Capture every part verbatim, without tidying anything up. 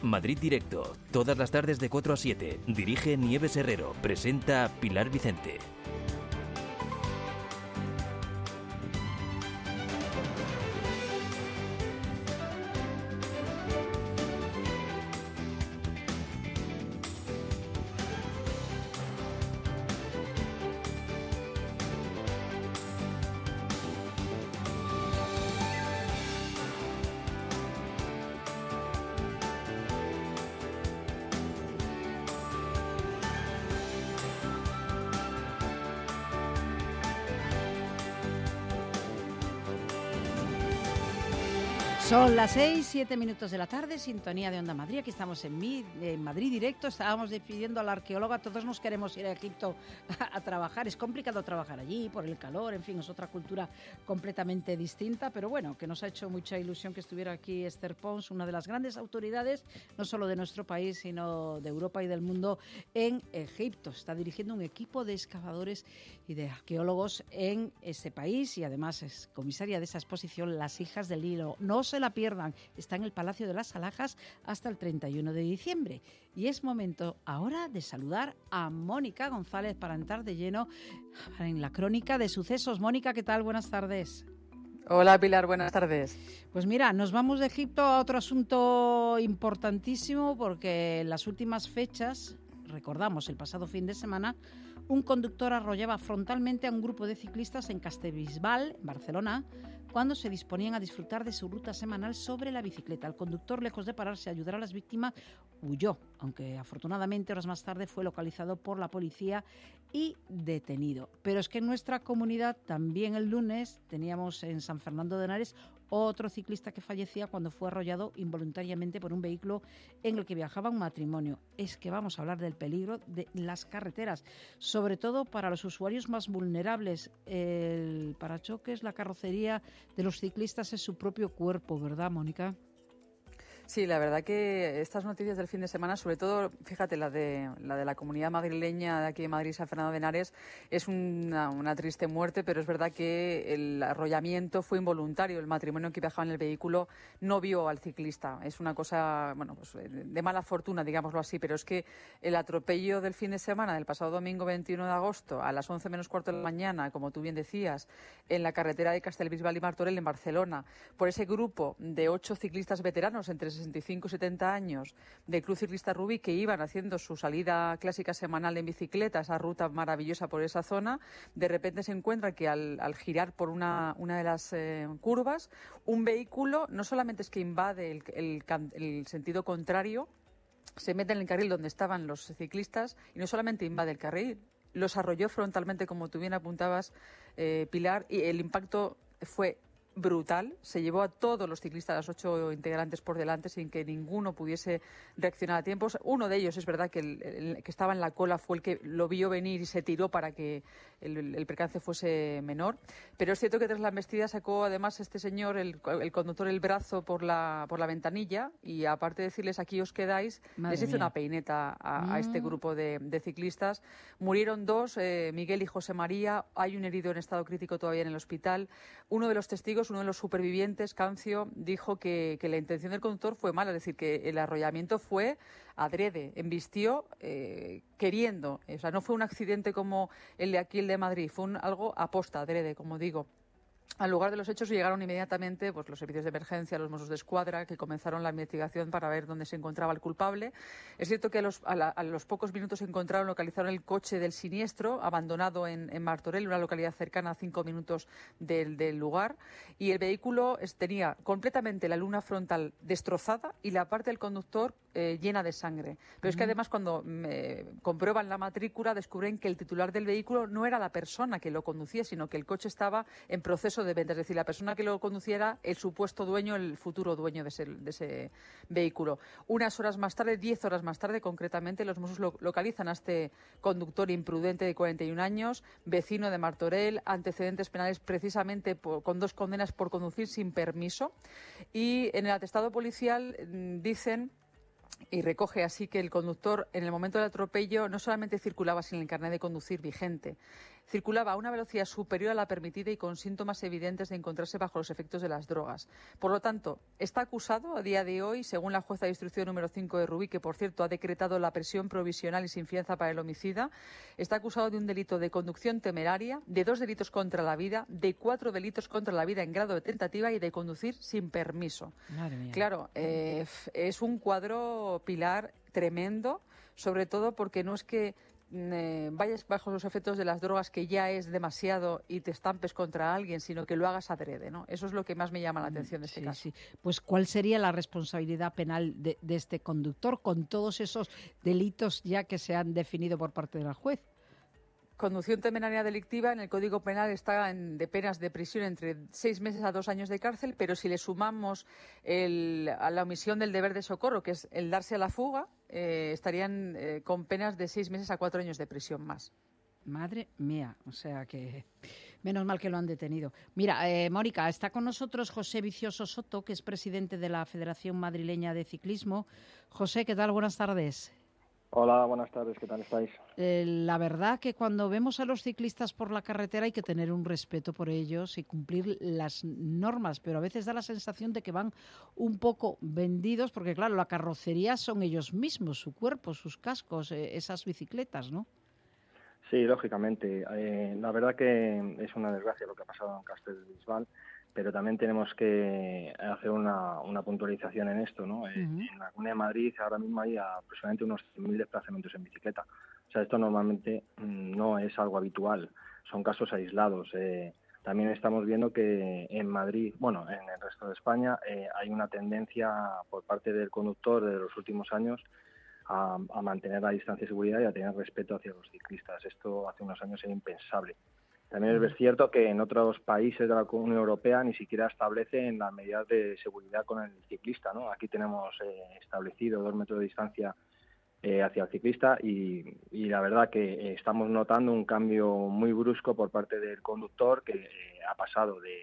Madrid Directo, todas las tardes de cuatro a siete. Dirige Nieves Herrero, presenta Pilar Vicente. Son las seis, siete minutos de la tarde, sintonía de Onda Madrid. Aquí estamos en, Mi, en Madrid Directo. Estábamos despidiendo a la arqueóloga. Todos nos queremos ir a Egipto a, a trabajar. Es complicado trabajar allí por el calor. En fin, es otra cultura completamente distinta. Pero bueno, que nos ha hecho mucha ilusión que estuviera aquí Esther Pons, una de las grandes autoridades, no solo de nuestro país, sino de Europa y del mundo, en Egipto. Está dirigiendo un equipo de excavadores y de arqueólogos en ese país y además es comisaria de esa exposición Las Hijas del Nilo. No se la pierdan, está en el Palacio de las Alhajas hasta el treinta y uno de diciembre. Y es momento ahora de saludar a Mónica González para entrar de lleno en la crónica de sucesos. Mónica, ¿qué tal? Buenas tardes. Hola Pilar, buenas tardes. Pues mira, nos vamos de Egipto a otro asunto importantísimo porque en las últimas fechas, recordamos el pasado fin de semana, un conductor arrollaba frontalmente a un grupo de ciclistas en Castellbisbal, en Barcelona, cuando se disponían a disfrutar de su ruta semanal sobre la bicicleta. El conductor, lejos de pararse a ayudar a las víctimas, huyó, aunque afortunadamente horas más tarde fue localizado por la policía y detenido. Pero es que en nuestra comunidad también el lunes teníamos en San Fernando de Henares otro ciclista que fallecía cuando fue arrollado involuntariamente por un vehículo en el que viajaba un matrimonio. Es que vamos a hablar del peligro de las carreteras, sobre todo para los usuarios más vulnerables. El parachoques, la carrocería de los ciclistas es su propio cuerpo, ¿verdad, Mónica? Sí, la verdad que estas noticias del fin de semana, sobre todo, fíjate, la de la de la comunidad madrileña de aquí de Madrid, San Fernando de Henares, es una, una triste muerte, pero es verdad que el arrollamiento fue involuntario. El matrimonio que viajaba en el vehículo no vio al ciclista. Es una cosa, bueno, pues de mala fortuna, digámoslo así, pero es que el atropello del fin de semana, del pasado domingo veintiuno de agosto, a las once menos cuarto de la mañana, como tú bien decías, en la carretera de Castellbisbal y Martorell, en Barcelona, por ese grupo de ocho ciclistas veteranos entre sesenta y cinco y setenta años del Club Ciclista Rubí que iban haciendo su salida clásica semanal en bicicleta, esa ruta maravillosa por esa zona, de repente se encuentra que al, al girar por una, una de las eh, curvas, un vehículo no solamente es que invade el, el, el sentido contrario, se mete en el carril donde estaban los ciclistas y no solamente invade el carril, los arrolló frontalmente, como tú bien apuntabas, eh, Pilar, y el impacto fue brutal. Se llevó a todos los ciclistas, a los ocho integrantes por delante, sin que ninguno pudiese reaccionar a tiempo. Uno de ellos, es verdad que el, el que estaba en la cola fue el que lo vio venir y se tiró para que el, el percance fuese menor. Pero es cierto que tras la embestida sacó además este señor, el, el conductor, el brazo por la, por la ventanilla y aparte de decirles aquí os quedáis, Madre les hizo mía. una peineta a, mm. a este grupo de, de ciclistas. Murieron dos, eh, Miguel y José María. Hay un herido en estado crítico todavía en el hospital. Uno de los testigos, uno de los supervivientes, Cancio, dijo que, que la intención del conductor fue mala, es decir, que el arrollamiento fue adrede, embistió eh, queriendo, o sea, no fue un accidente como el de aquí, el de Madrid, fue un, algo aposta, adrede, como digo. Al lugar de los hechos llegaron inmediatamente pues, los servicios de emergencia, los Mossos d'Esquadra, que comenzaron la investigación para ver dónde se encontraba el culpable. Es cierto que a los, a la, a los pocos minutos encontraron, localizaron el coche del siniestro, abandonado en, en Martorell, una localidad cercana a cinco minutos del, del lugar, y el vehículo es, tenía completamente la luna frontal destrozada y la parte del conductor eh, llena de sangre. Pero uh-huh. es que además cuando eh, comprueban la matrícula descubren que el titular del vehículo no era la persona que lo conducía, sino que el coche estaba en proceso de venta, es decir, la persona que lo conduciera, el supuesto dueño, el futuro dueño de ese, de ese vehículo. Unas horas más tarde, diez horas más tarde concretamente, los Mossos lo, localizan a este conductor imprudente de cuarenta y un años, vecino de Martorell, antecedentes penales precisamente por, con dos condenas por conducir sin permiso, y en el atestado policial mmm, dicen y recoge así que el conductor en el momento del atropello no solamente circulaba sin el carnet de conducir vigente, circulaba a una velocidad superior a la permitida y con síntomas evidentes de encontrarse bajo los efectos de las drogas. Por lo tanto, está acusado a día de hoy, según la jueza de instrucción número cinco de Rubí, que por cierto ha decretado la prisión provisional y sin fianza para el homicida, está acusado de un delito de conducción temeraria, de dos delitos contra la vida, de cuatro delitos contra la vida en grado de tentativa y de conducir sin permiso. Madre mía. Claro, eh, es un cuadro, Pilar, tremendo, sobre todo porque no es que eh, vayas bajo los efectos de las drogas, que ya es demasiado, y te estampes contra alguien, sino que lo hagas adrede, ¿no? Eso es lo que más me llama la atención de este sí, caso. Sí. Pues, ¿cuál sería la responsabilidad penal de, de este conductor con todos esos delitos ya que se han definido por parte de la juez? Conducción temeraria delictiva en el Código Penal está en, de penas de prisión entre seis meses a dos años de cárcel, pero si le sumamos el, a la omisión del deber de socorro, que es el darse a la fuga, eh, estarían eh, con penas de seis meses a cuatro años de prisión más. Madre mía, o sea que menos mal que lo han detenido. Mira, eh, Mónica, está con nosotros José Vicioso Soto, que es presidente de la Federación Madrileña de Ciclismo. José, ¿qué tal? Buenas tardes. Hola, buenas tardes, ¿qué tal estáis? Eh, la verdad que cuando vemos a los ciclistas por la carretera hay que tener un respeto por ellos y cumplir las normas, pero a veces da la sensación de que van un poco vendidos, porque claro, la carrocería son ellos mismos, su cuerpo, sus cascos, eh, esas bicicletas, ¿no? Sí, lógicamente. Eh, la verdad que es una desgracia lo que ha pasado en Castellbisbal, pero también tenemos que hacer una, una puntualización en esto, ¿no? Uh-huh. En la Comunidad de Madrid ahora mismo hay aproximadamente unos cien mil desplazamientos en bicicleta. O sea, esto normalmente no es algo habitual, son casos aislados. Eh, también estamos viendo que en Madrid, bueno, en el resto de España, eh, hay una tendencia por parte del conductor de los últimos años a, a mantener la distancia de seguridad y a tener respeto hacia los ciclistas. Esto hace unos años era impensable. También es cierto que en otros países de la Unión Europea ni siquiera establecen las medidas de seguridad con el ciclista, ¿no? Aquí tenemos eh, establecido dos metros de distancia eh, hacia el ciclista y, y la verdad que eh, estamos notando un cambio muy brusco por parte del conductor que eh, ha pasado de,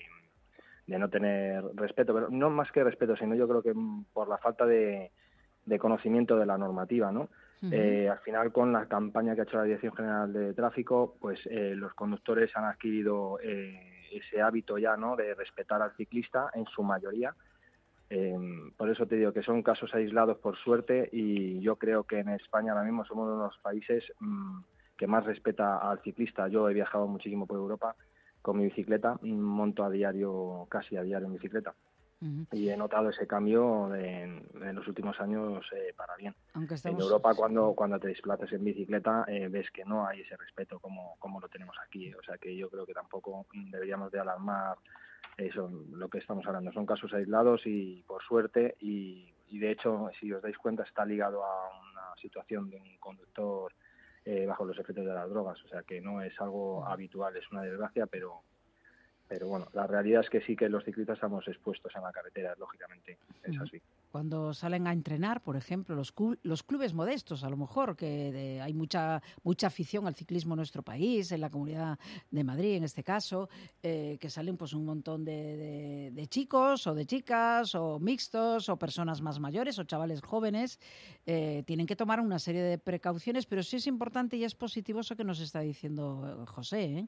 de no tener respeto, pero no más que respeto, sino yo creo que por la falta de, de conocimiento de la normativa, ¿no? Uh-huh. Eh, al final, con la campaña que ha hecho la Dirección General de Tráfico, pues eh, los conductores han adquirido eh, ese hábito ya, ¿no?, de respetar al ciclista en su mayoría. Eh, por eso te digo que son casos aislados, por suerte, y yo creo que en España ahora mismo somos uno de los países mmm, que más respeta al ciclista. Yo he viajado muchísimo por Europa con mi bicicleta, monto a diario, casi a diario en bicicleta. Uh-huh. Y he notado ese cambio de, en, en los últimos años eh, para bien. Aunque estamos... En Europa, cuando cuando te desplazas en bicicleta, eh, ves que no hay ese respeto como, como lo tenemos aquí. O sea que yo creo que tampoco deberíamos de alarmar eso, lo que estamos hablando. Son casos aislados y por suerte, y, y de hecho, si os dais cuenta, está ligado a una situación de un conductor eh, bajo los efectos de las drogas. O sea que no es algo habitual, es una desgracia, pero... Pero bueno, la realidad es que sí que los ciclistas estamos expuestos en la carretera, lógicamente, es así. Cuando salen a entrenar, por ejemplo, los, cl- los clubes modestos, a lo mejor, que de, hay mucha mucha afición al ciclismo en nuestro país, en la Comunidad de Madrid, en este caso, eh, que salen pues un montón de, de, de chicos o de chicas o mixtos o personas más mayores o chavales jóvenes, eh, tienen que tomar una serie de precauciones, pero sí es importante y es positivo eso que nos está diciendo José, ¿eh?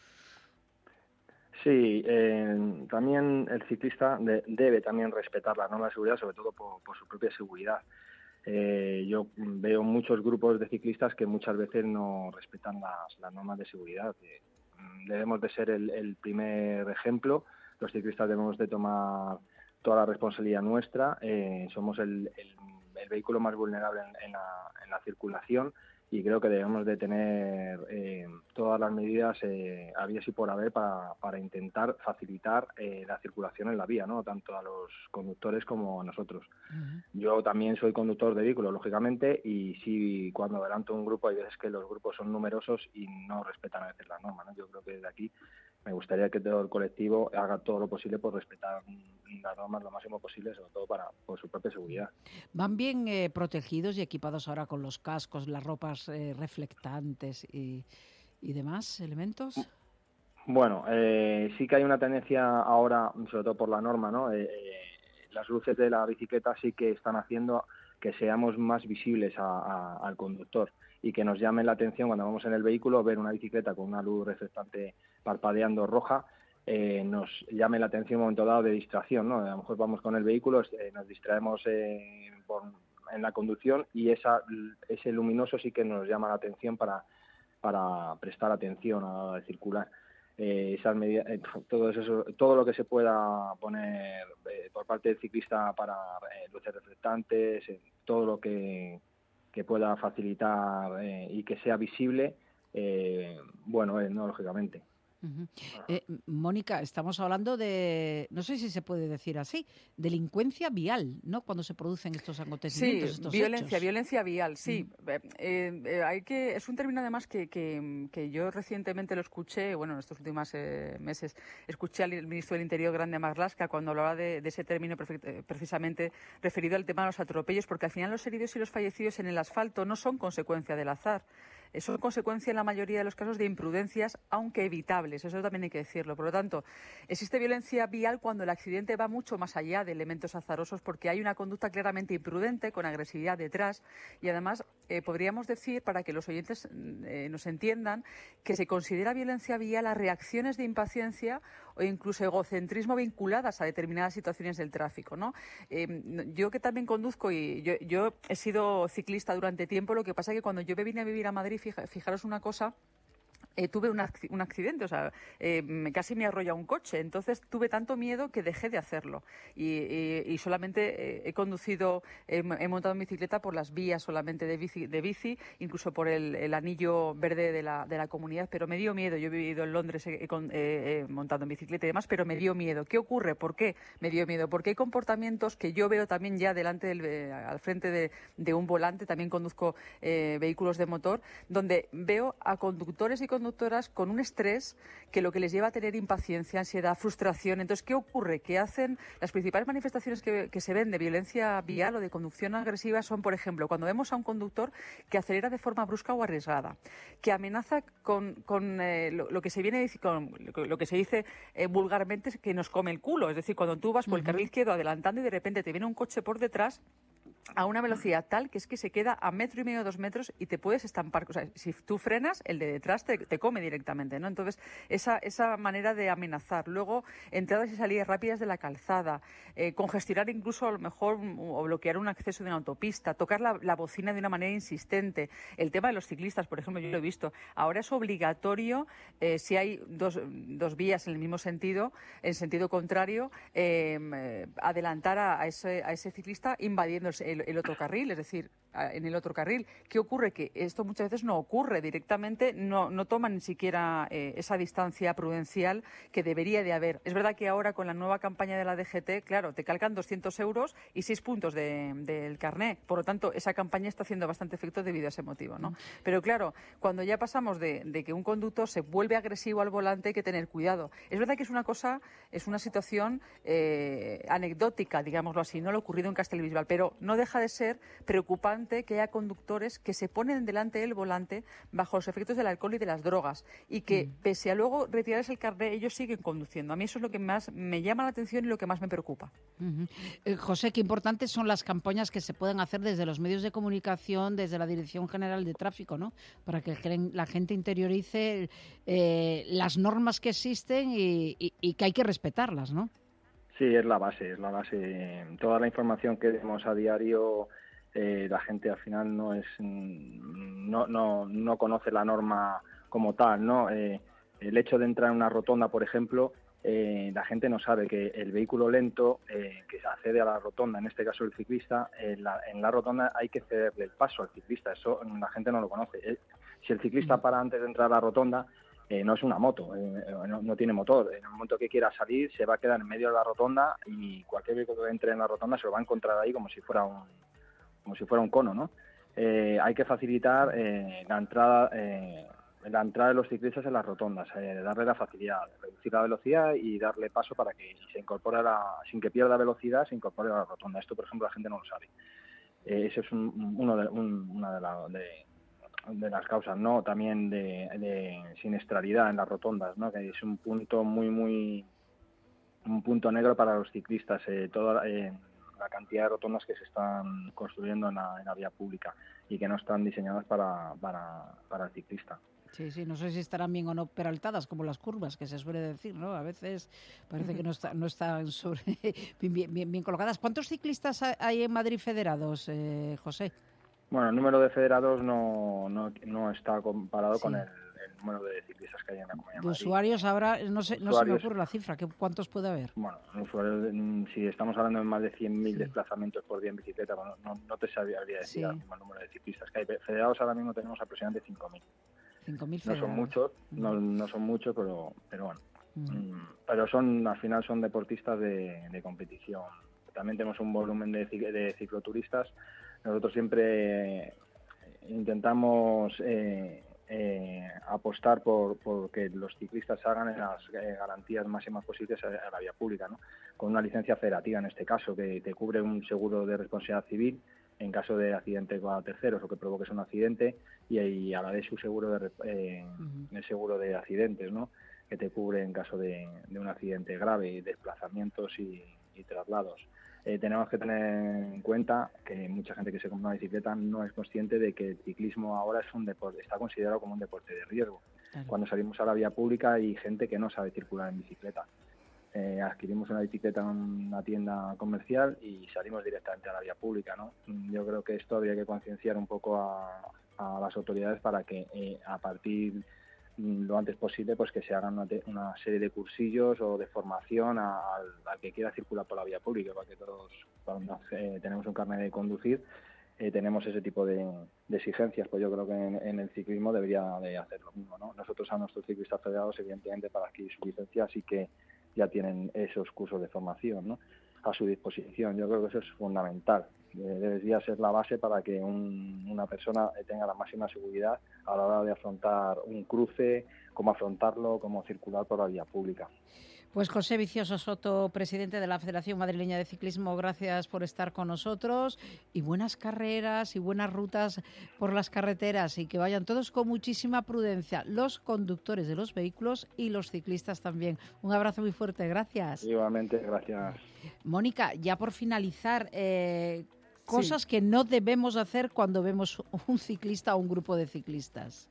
Sí, eh, también el ciclista de, debe también respetar las normas de seguridad, sobre todo por, por su propia seguridad. Eh, yo veo muchos grupos de ciclistas que muchas veces no respetan las, las normas de seguridad. Eh, debemos de ser el, el primer ejemplo. Los ciclistas debemos de tomar toda la responsabilidad nuestra. Eh, somos el, el, el vehículo más vulnerable en, en, la, en la circulación. Y creo que debemos de tener eh, todas las medidas eh, habidas y por haber para, para intentar facilitar eh, la circulación en la vía, ¿no?, tanto a los conductores como a nosotros. Uh-huh. Yo también soy conductor de vehículos, lógicamente, y sí, cuando adelanto un grupo hay veces que los grupos son numerosos y no respetan a veces las normas, ¿no? Yo creo que desde aquí me gustaría que todo el colectivo haga todo lo posible por respetar las normas lo máximo posible, sobre todo para por su propia seguridad. ¿Van bien eh, protegidos y equipados ahora con los cascos, las ropas eh, reflectantes y, y demás elementos? Bueno, eh, sí que hay una tendencia ahora, sobre todo por la norma, ¿no? Eh, eh, las luces de la bicicleta sí que están haciendo que seamos más visibles a, a, al conductor. y que nos llame la atención cuando vamos en el vehículo, ver una bicicleta con una luz reflectante parpadeando roja, eh, nos llame la atención en un momento dado de distracción, ¿no? A lo mejor vamos con el vehículo, eh, nos distraemos eh, por, en la conducción y esa, ese luminoso sí que nos llama la atención para, para prestar atención a la hora de circular. Eh, esas medidas, eh, todo eso, todo lo que se pueda poner eh, por parte del ciclista para eh, luces reflectantes, eh, todo lo que, que pueda facilitar eh, y que sea visible, eh, bueno, eh, no, lógicamente. Uh-huh. Eh, Mónica, estamos hablando de, no sé si se puede decir así, delincuencia vial, ¿no? Cuando se producen estos acontecimientos, sí, estos violencia, hechos. violencia vial, sí. Mm. Eh, eh, hay que, es un término además que, que, que yo recientemente lo escuché, bueno, en estos últimos eh, meses, escuché al ministro del Interior, Grande Marlaska, cuando hablaba de, de ese término precisamente referido al tema de los atropellos, porque al final los heridos y los fallecidos en el asfalto no son consecuencia del azar. Son consecuencia en la mayoría de los casos de imprudencias, aunque evitables, eso también hay que decirlo. Por lo tanto, existe violencia vial cuando el accidente va mucho más allá de elementos azarosos, porque hay una conducta claramente imprudente, con agresividad detrás, y además eh, podríamos decir, para que los oyentes eh, nos entiendan, que se considera violencia vial a reacciones de impaciencia o incluso egocentrismo vinculadas a determinadas situaciones del tráfico, ¿no? Eh, yo que también conduzco y yo, yo he sido ciclista durante tiempo, lo que pasa es que cuando yo me vine a vivir a Madrid, fija, fijaros una cosa, Eh, tuve un, acc- un accidente, o sea, eh, me, casi me arrolla un coche. Entonces tuve tanto miedo que dejé de hacerlo. Y, y, y solamente eh, he conducido, eh, he montado en bicicleta por las vías solamente de bici, de bici incluso por el, el anillo verde de la, de la comunidad, pero me dio miedo. Yo he vivido en Londres, he, he, he montado en bicicleta y demás, pero me dio miedo. ¿Qué ocurre? ¿Por qué me dio miedo? Porque hay comportamientos que yo veo también ya delante del, eh, al frente de, de un volante, también conduzco eh, vehículos de motor, donde veo a conductores y conductoras con un estrés que lo que les lleva a tener impaciencia, ansiedad, frustración. Entonces, ¿qué ocurre? Que hacen las principales manifestaciones que, que se ven de violencia vial o de conducción agresiva son, por ejemplo, cuando vemos a un conductor que acelera de forma brusca o arriesgada, que amenaza con, con eh, lo, lo que se viene con lo que se dice eh, vulgarmente que nos come el culo. Es decir, cuando tú vas por el carril izquierdo adelantando y de repente te viene un coche por detrás a una velocidad tal que es que se queda a metro y medio, dos metros y te puedes estampar. O sea, si tú frenas, el de detrás te, te come directamente, ¿no? Entonces, esa, esa manera de amenazar. Luego, entradas y salidas rápidas de la calzada, eh, congestionar incluso a lo mejor o bloquear un acceso de una autopista, tocar la, la bocina de una manera insistente. El tema de los ciclistas, por ejemplo, yo lo he visto. Ahora es obligatorio, eh, si hay dos, dos vías en el mismo sentido, en sentido contrario, eh, adelantar a, a, ese, a ese ciclista invadiendo el El, el otro carril, es decir, en el otro carril. ¿Qué ocurre? Que esto muchas veces no ocurre directamente, no, no toman ni siquiera eh, esa distancia prudencial que debería de haber. Es verdad que ahora con la nueva campaña de la D G T, claro, te calcan doscientos euros y seis puntos del de, carné. Por lo tanto, esa campaña está haciendo bastante efecto debido a ese motivo, ¿no? Pero claro, cuando ya pasamos de, de que un conductor se vuelve agresivo al volante, hay que tener cuidado. Es verdad que es una cosa, es una situación eh, anecdótica, digámoslo así, no lo ocurrido en Castellbisbal, pero no deja de ser preocupante que haya conductores que se ponen delante del volante bajo los efectos del alcohol y de las drogas y que, mm. pese a luego retirarles el carnet, ellos siguen conduciendo. A mí eso es lo que más me llama la atención y lo que más me preocupa. Uh-huh. Eh, José, qué importantes son las campañas que se pueden hacer desde los medios de comunicación, desde la Dirección General de Tráfico, ¿no? Para que la gente interiorice eh, las normas que existen y, y, y que hay que respetarlas, ¿no? Sí, es la base, es la base. Toda la información que demos a diario, eh, la gente al final no es, no, no, no conoce la norma como tal, ¿no? Eh, el hecho de entrar en una rotonda, por ejemplo, eh, la gente no sabe que el vehículo lento eh, que accede a la rotonda, en este caso el ciclista, en la, en la rotonda hay que cederle el paso al ciclista. Eso la gente no lo conoce. Eh, si el ciclista para antes de entrar a la rotonda, Eh, no es una moto, eh, no, no tiene motor. En el momento que quiera salir se va a quedar en medio de la rotonda y cualquier vehículo que entre en la rotonda se lo va a encontrar ahí como si fuera un como si fuera un cono, ¿no? Eh, hay que facilitar eh, la entrada eh, la entrada de los ciclistas en las rotondas, eh, darle la facilidad, reducir la velocidad y darle paso para que se incorpore a la, sin que pierda velocidad, se incorpore a la rotonda. Esto, por ejemplo, la gente no lo sabe. Eh, eso es un, uno de, un, una de las de, de las causas, ¿no? También de, de siniestralidad en las rotondas, ¿no? Que es un punto muy, muy, un punto negro para los ciclistas. Eh, todo, eh, la cantidad de rotondas que se están construyendo en la, en la vía pública y que no están diseñadas para, para, para el ciclista. Sí, sí, no sé si estarán bien o no peraltadas, como las curvas, que se suele decir, ¿no? A veces parece que no, está, no están sobre, bien, bien, bien colocadas. ¿Cuántos ciclistas hay en Madrid federados, eh, José? Bueno, el número de federados no, no, no está comparado sí. con el, el número de ciclistas que hay en la Comunidad de Madrid. De usuarios habrá, no, sé, no se me ocurre la cifra, ¿cuántos puede haber? Bueno, usuarios, si estamos hablando de más de cien mil sí. desplazamientos por día en bicicleta, bueno, no, no te sabría decir sí. el mismo número de ciclistas que hay. Federados ahora mismo tenemos aproximadamente cinco mil. cinco mil no son muchos, no, no son muchos, pero, pero bueno. Mm. Pero son, al final son deportistas de, de competición. También tenemos un volumen de, de cicloturistas. Nosotros siempre intentamos eh, eh, apostar por, por que los ciclistas hagan las eh, garantías máximas posibles a, a la vía pública, ¿no? Con una licencia federativa en este caso, que te cubre un seguro de responsabilidad civil en caso de accidente a terceros o que provoques un accidente, y, y a la vez su seguro de eh, uh-huh. el seguro de accidentes, ¿no? Que te cubre en caso de, de un accidente grave, desplazamientos y, y traslados. Eh, tenemos que tener en cuenta que mucha gente que se compra una bicicleta no es consciente de que el ciclismo ahora es un deporte, está considerado como un deporte de riesgo. Claro. Cuando salimos a la vía pública hay gente que no sabe circular en bicicleta. Eh, adquirimos una bicicleta en una tienda comercial y salimos directamente a la vía pública, ¿no? Yo creo que esto habría que concienciar un poco a, a las autoridades para que eh, a partir lo antes posible pues que se hagan una, una serie de cursillos o de formación al, al que quiera circular por la vía pública, para que todos, cuando eh, tenemos un carnet de conducir, eh, tenemos ese tipo de, de exigencias. Pues yo creo que en, en el ciclismo debería de hacer lo mismo, ¿no? Nosotros a nuestros ciclistas federados, evidentemente, para adquirir su licencia sí que ya tienen esos cursos de formación, ¿no?, a su disposición. Yo creo que eso es fundamental. Debería ser la base para que un, una persona tenga la máxima seguridad a la hora de afrontar un cruce, cómo afrontarlo, cómo circular por la vía pública. Pues José Vicioso Soto, presidente de la Federación Madrileña de Ciclismo, gracias por estar con nosotros y buenas carreras y buenas rutas por las carreteras y que vayan todos con muchísima prudencia, los conductores de los vehículos y los ciclistas también. Un abrazo muy fuerte, gracias. Igualmente, gracias. Mónica, ya por finalizar, eh, cosas sí. que no debemos hacer cuando vemos un ciclista o un grupo de ciclistas.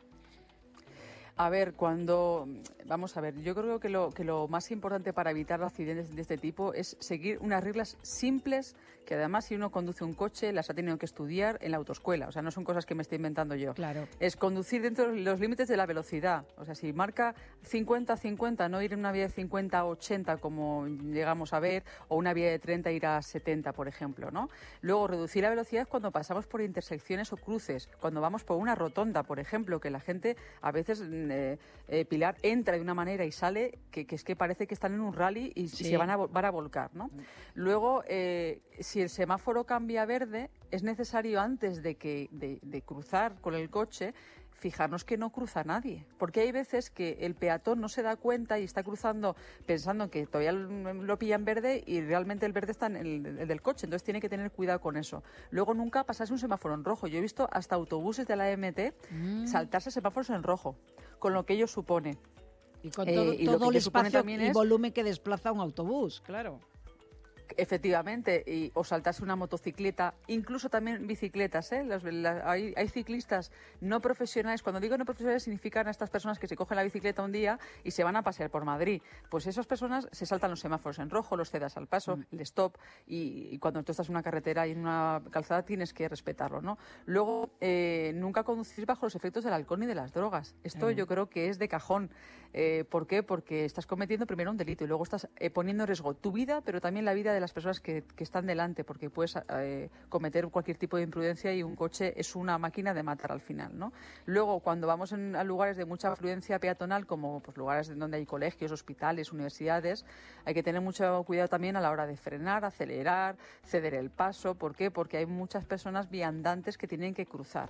A ver, cuando... Vamos a ver, yo creo que lo, que lo más importante para evitar accidentes de este tipo es seguir unas reglas simples que además si uno conduce un coche las ha tenido que estudiar en la autoescuela. O sea, no son cosas que me estoy inventando yo. Claro. Es conducir dentro de los límites de la velocidad. O sea, si marca cincuenta a cincuenta, no ir en una vía de cincuenta a ochenta como llegamos a ver, o una vía de treinta ir a setenta, por ejemplo, ¿no? Luego, reducir la velocidad cuando pasamos por intersecciones o cruces, cuando vamos por una rotonda, por ejemplo, que la gente a veces... Eh, eh, Pilar entra de una manera y sale que, que es que parece que están en un rally y, sí. y se van a, van a volcar, ¿no? Luego, eh, si el semáforo cambia a verde, es necesario antes de, que, de, de cruzar con el coche fijarnos que no cruza nadie, porque hay veces que el peatón no se da cuenta y está cruzando pensando que todavía lo pilla en verde y realmente el verde está en el, el del coche, entonces tiene que tener cuidado con eso. Luego nunca pasarse un semáforo en rojo. Yo he visto hasta autobuses de la M T mm. saltarse semáforos en rojo, con lo que ello supone. Y con todo, eh, y todo el espacio y es... volumen que desplaza un autobús, claro. Efectivamente, y, o saltarse una motocicleta, incluso también bicicletas, ¿eh? Los, la, hay, hay ciclistas no profesionales. Cuando digo no profesionales significan a estas personas que se cogen la bicicleta un día y se van a pasear por Madrid. Pues esas personas se saltan los semáforos en rojo, los cedas al paso, mm. el stop, y, y cuando tú estás en una carretera y en una calzada tienes que respetarlo, ¿no? Luego, eh, nunca conducir bajo los efectos del alcohol ni de las drogas. Esto mm. yo creo que es de cajón. Eh, ¿Por qué? Porque estás cometiendo primero un delito y luego estás eh, poniendo en riesgo tu vida, pero también la vida de las personas que, que están delante, porque puedes eh, cometer cualquier tipo de imprudencia y un coche es una máquina de matar al final, ¿no? Luego, cuando vamos en, a lugares de mucha afluencia peatonal, como pues, lugares donde hay colegios, hospitales, universidades, hay que tener mucho cuidado también a la hora de frenar, acelerar, ceder el paso. ¿Por qué? Porque hay muchas personas viandantes que tienen que cruzar.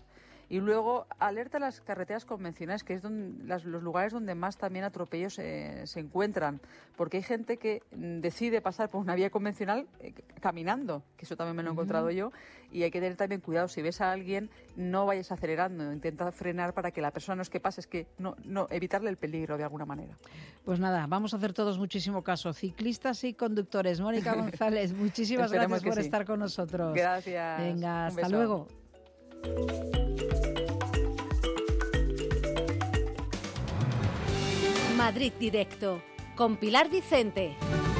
Y luego alerta a las carreteras convencionales, que es donde, las, los lugares donde más también atropellos eh, se encuentran, porque hay gente que decide pasar por una vía convencional eh, caminando, que eso también me lo he encontrado uh-huh. yo, y hay que tener también cuidado. Si ves a alguien, no vayas acelerando, intenta frenar para que la persona no es que pase, es que no, no evitarle el peligro de alguna manera. Pues nada, vamos a hacer todos muchísimo caso. Ciclistas y conductores. Mónica González, muchísimas gracias por sí. estar con nosotros. Gracias. Venga, hasta luego. Madrid Directo, con Pilar Vicente.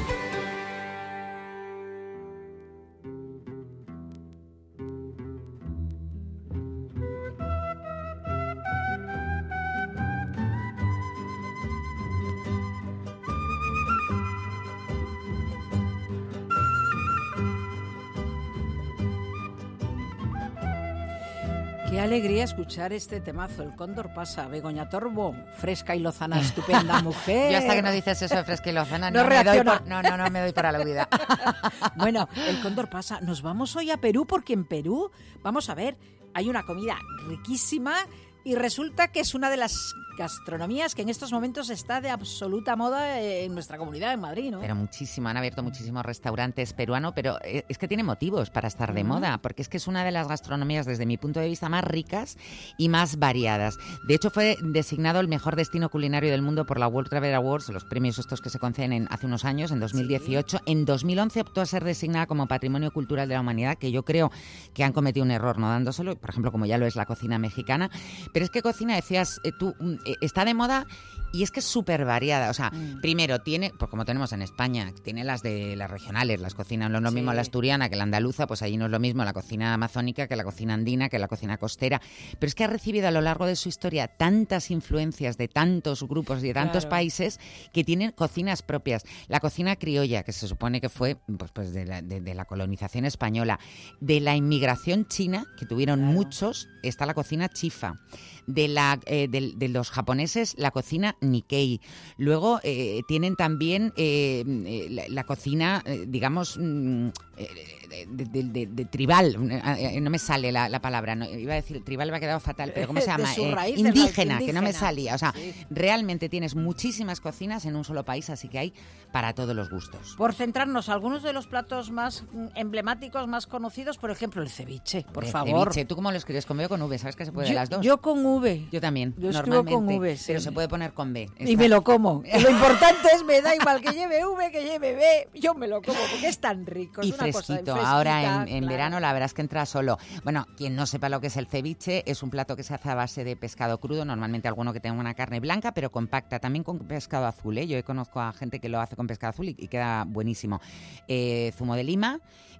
Qué alegría escuchar este temazo, El cóndor pasa, Begoña Torbo, fresca y lozana, estupenda mujer. Yo hasta que no dices eso de fresca y lozana, no, no, me doy pa, no, no, no me doy para la vida. Bueno, El cóndor pasa. Nos vamos hoy a Perú porque en Perú, vamos a ver, hay una comida riquísima y resulta que es una de las gastronomías que en estos momentos está de absoluta moda en nuestra comunidad en Madrid, ¿no? Pero muchísimo, han abierto muchísimos restaurantes peruanos, pero es que tiene motivos para estar de uh-huh. moda, porque es que es una de las gastronomías, desde mi punto de vista, más ricas y más variadas. De hecho, fue designado el mejor destino culinario del mundo por la World Travel Awards, los premios estos que se conceden hace unos años, en dos mil dieciocho. Sí. En dos mil once optó a ser designada como Patrimonio Cultural de la Humanidad, que yo creo que han cometido un error no dándoselo, por ejemplo, como ya lo es la cocina mexicana. Pero es que cocina, decías eh, tú, eh, está de moda y es que es súper variada. O sea, mm. primero tiene, pues como tenemos en España, tiene las de las regionales, las cocinas, no es lo mismo sí. la asturiana que la andaluza, pues allí no es lo mismo la cocina amazónica que la cocina andina, que la cocina costera. Pero es que ha recibido a lo largo de su historia tantas influencias de tantos grupos y de tantos claro. países que tienen cocinas propias. La cocina criolla, que se supone que fue pues, pues de, la, de, de la colonización española, de la inmigración china, que tuvieron claro. muchos, está la cocina chifa. De, la, eh, de, de los japoneses, la cocina Nikkei. Luego eh, tienen también eh, la, la cocina, eh, digamos, mm, de, de, de, de tribal. No me sale la, la palabra. No, iba a decir tribal, me ha quedado fatal, pero ¿cómo se llama? Eh, raíz, indígena, indígena, que no me salía. O sea, sí. realmente tienes muchísimas cocinas en un solo país, así que hay para todos los gustos. Por centrarnos, algunos de los platos más emblemáticos, más conocidos, por ejemplo, el ceviche, por el favor. Ceviche. ¿Tú cómo lo escribes? ¿Con B o con V? ¿Sabes que se puede yo, de las dos? Yo con V. Yo también, yo normalmente. Con V, sí. Pero se puede poner con B. Está. Y me lo como. Y lo importante es, me da igual que lleve V, que lleve B, yo me lo como, porque es tan rico. Es y una fresquito. Cosa Ahora en, en claro. verano la verdad es que entra solo. Bueno, quien no sepa lo que es el ceviche, es un plato que se hace a base de pescado crudo, normalmente alguno que tenga una carne blanca, pero compacta, también con pescado azul, ¿eh? Yo conozco a gente que lo hace con pescado azul y, y queda buenísimo. Eh, zumo de lima,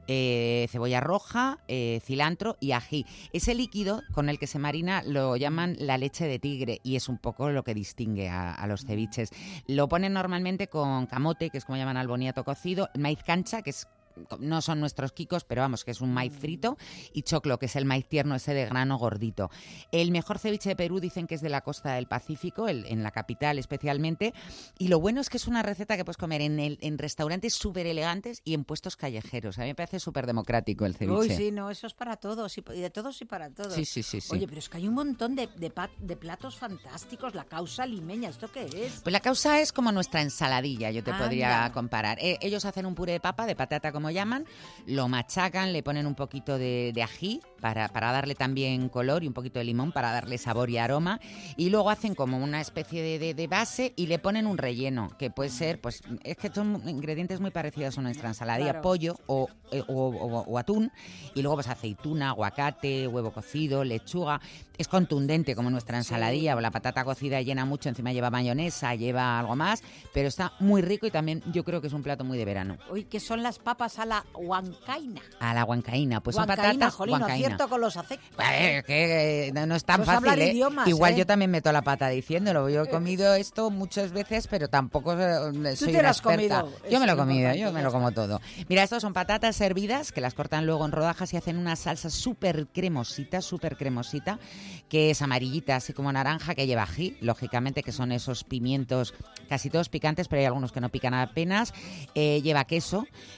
eh, cebolla roja, eh, cilantro y ají. Ese líquido con el que se marina lo llaman la leche de tigre y es un poco lo que distingue a, a los ceviches. Lo ponen normalmente con camote, que es como llaman al boniato cocido, maíz cancha, que es no son nuestros quicos, pero vamos, que es un maíz frito, y choclo, que es el maíz tierno ese de grano gordito. El mejor ceviche de Perú dicen que es de la costa del Pacífico, el, en la capital especialmente, y lo bueno es que es una receta que puedes comer en, el, en restaurantes súper elegantes y en puestos callejeros. A mí me parece súper democrático el ceviche. Uy, sí, no, eso es para todos, y de todos y para todos. Sí, sí, sí. sí. Oye, pero es que hay un montón de, de, de platos fantásticos, la causa limeña, ¿esto qué es? Pues la causa es como nuestra ensaladilla, yo te Anda. podría comparar. Eh, ellos hacen un puré de papa, de patata como llaman, lo machacan, le ponen un poquito de, de ají para, para darle también color y un poquito de limón para darle sabor y aroma, y luego hacen como una especie de, de, de base y le ponen un relleno, que puede ser, pues es que son ingredientes muy parecidos a nuestra ensaladilla, claro. pollo o, o, o, o atún, y luego pues aceituna, aguacate, huevo cocido, lechuga. Es contundente como nuestra ensaladilla, sí. o la patata cocida llena mucho, encima lleva mayonesa, lleva algo más, pero está muy rico y también yo creo que es un plato muy de verano. Uy, ¿qué son las papas a la huancaína? A la huancaína, pues huancaína, son patatas jolín, huancaína. No acierto con los aceites. Pues, que no, no es tan pues fácil, ¿eh? idiomas, Igual ¿eh? yo también meto la pata diciéndolo. Yo he comido esto muchas veces, pero tampoco soy ¿Tú te una lo has experta. comido? Yo me lo he comido, yo me lo como todo. Mira, estos son patatas hervidas que las cortan luego en rodajas y hacen una salsa súper cremosita, súper cremosita, que es amarillita, así como naranja, que lleva ají, lógicamente, que son esos pimientos casi todos picantes, pero hay algunos que no pican apenas. Eh, lleva queso, lleva un poquito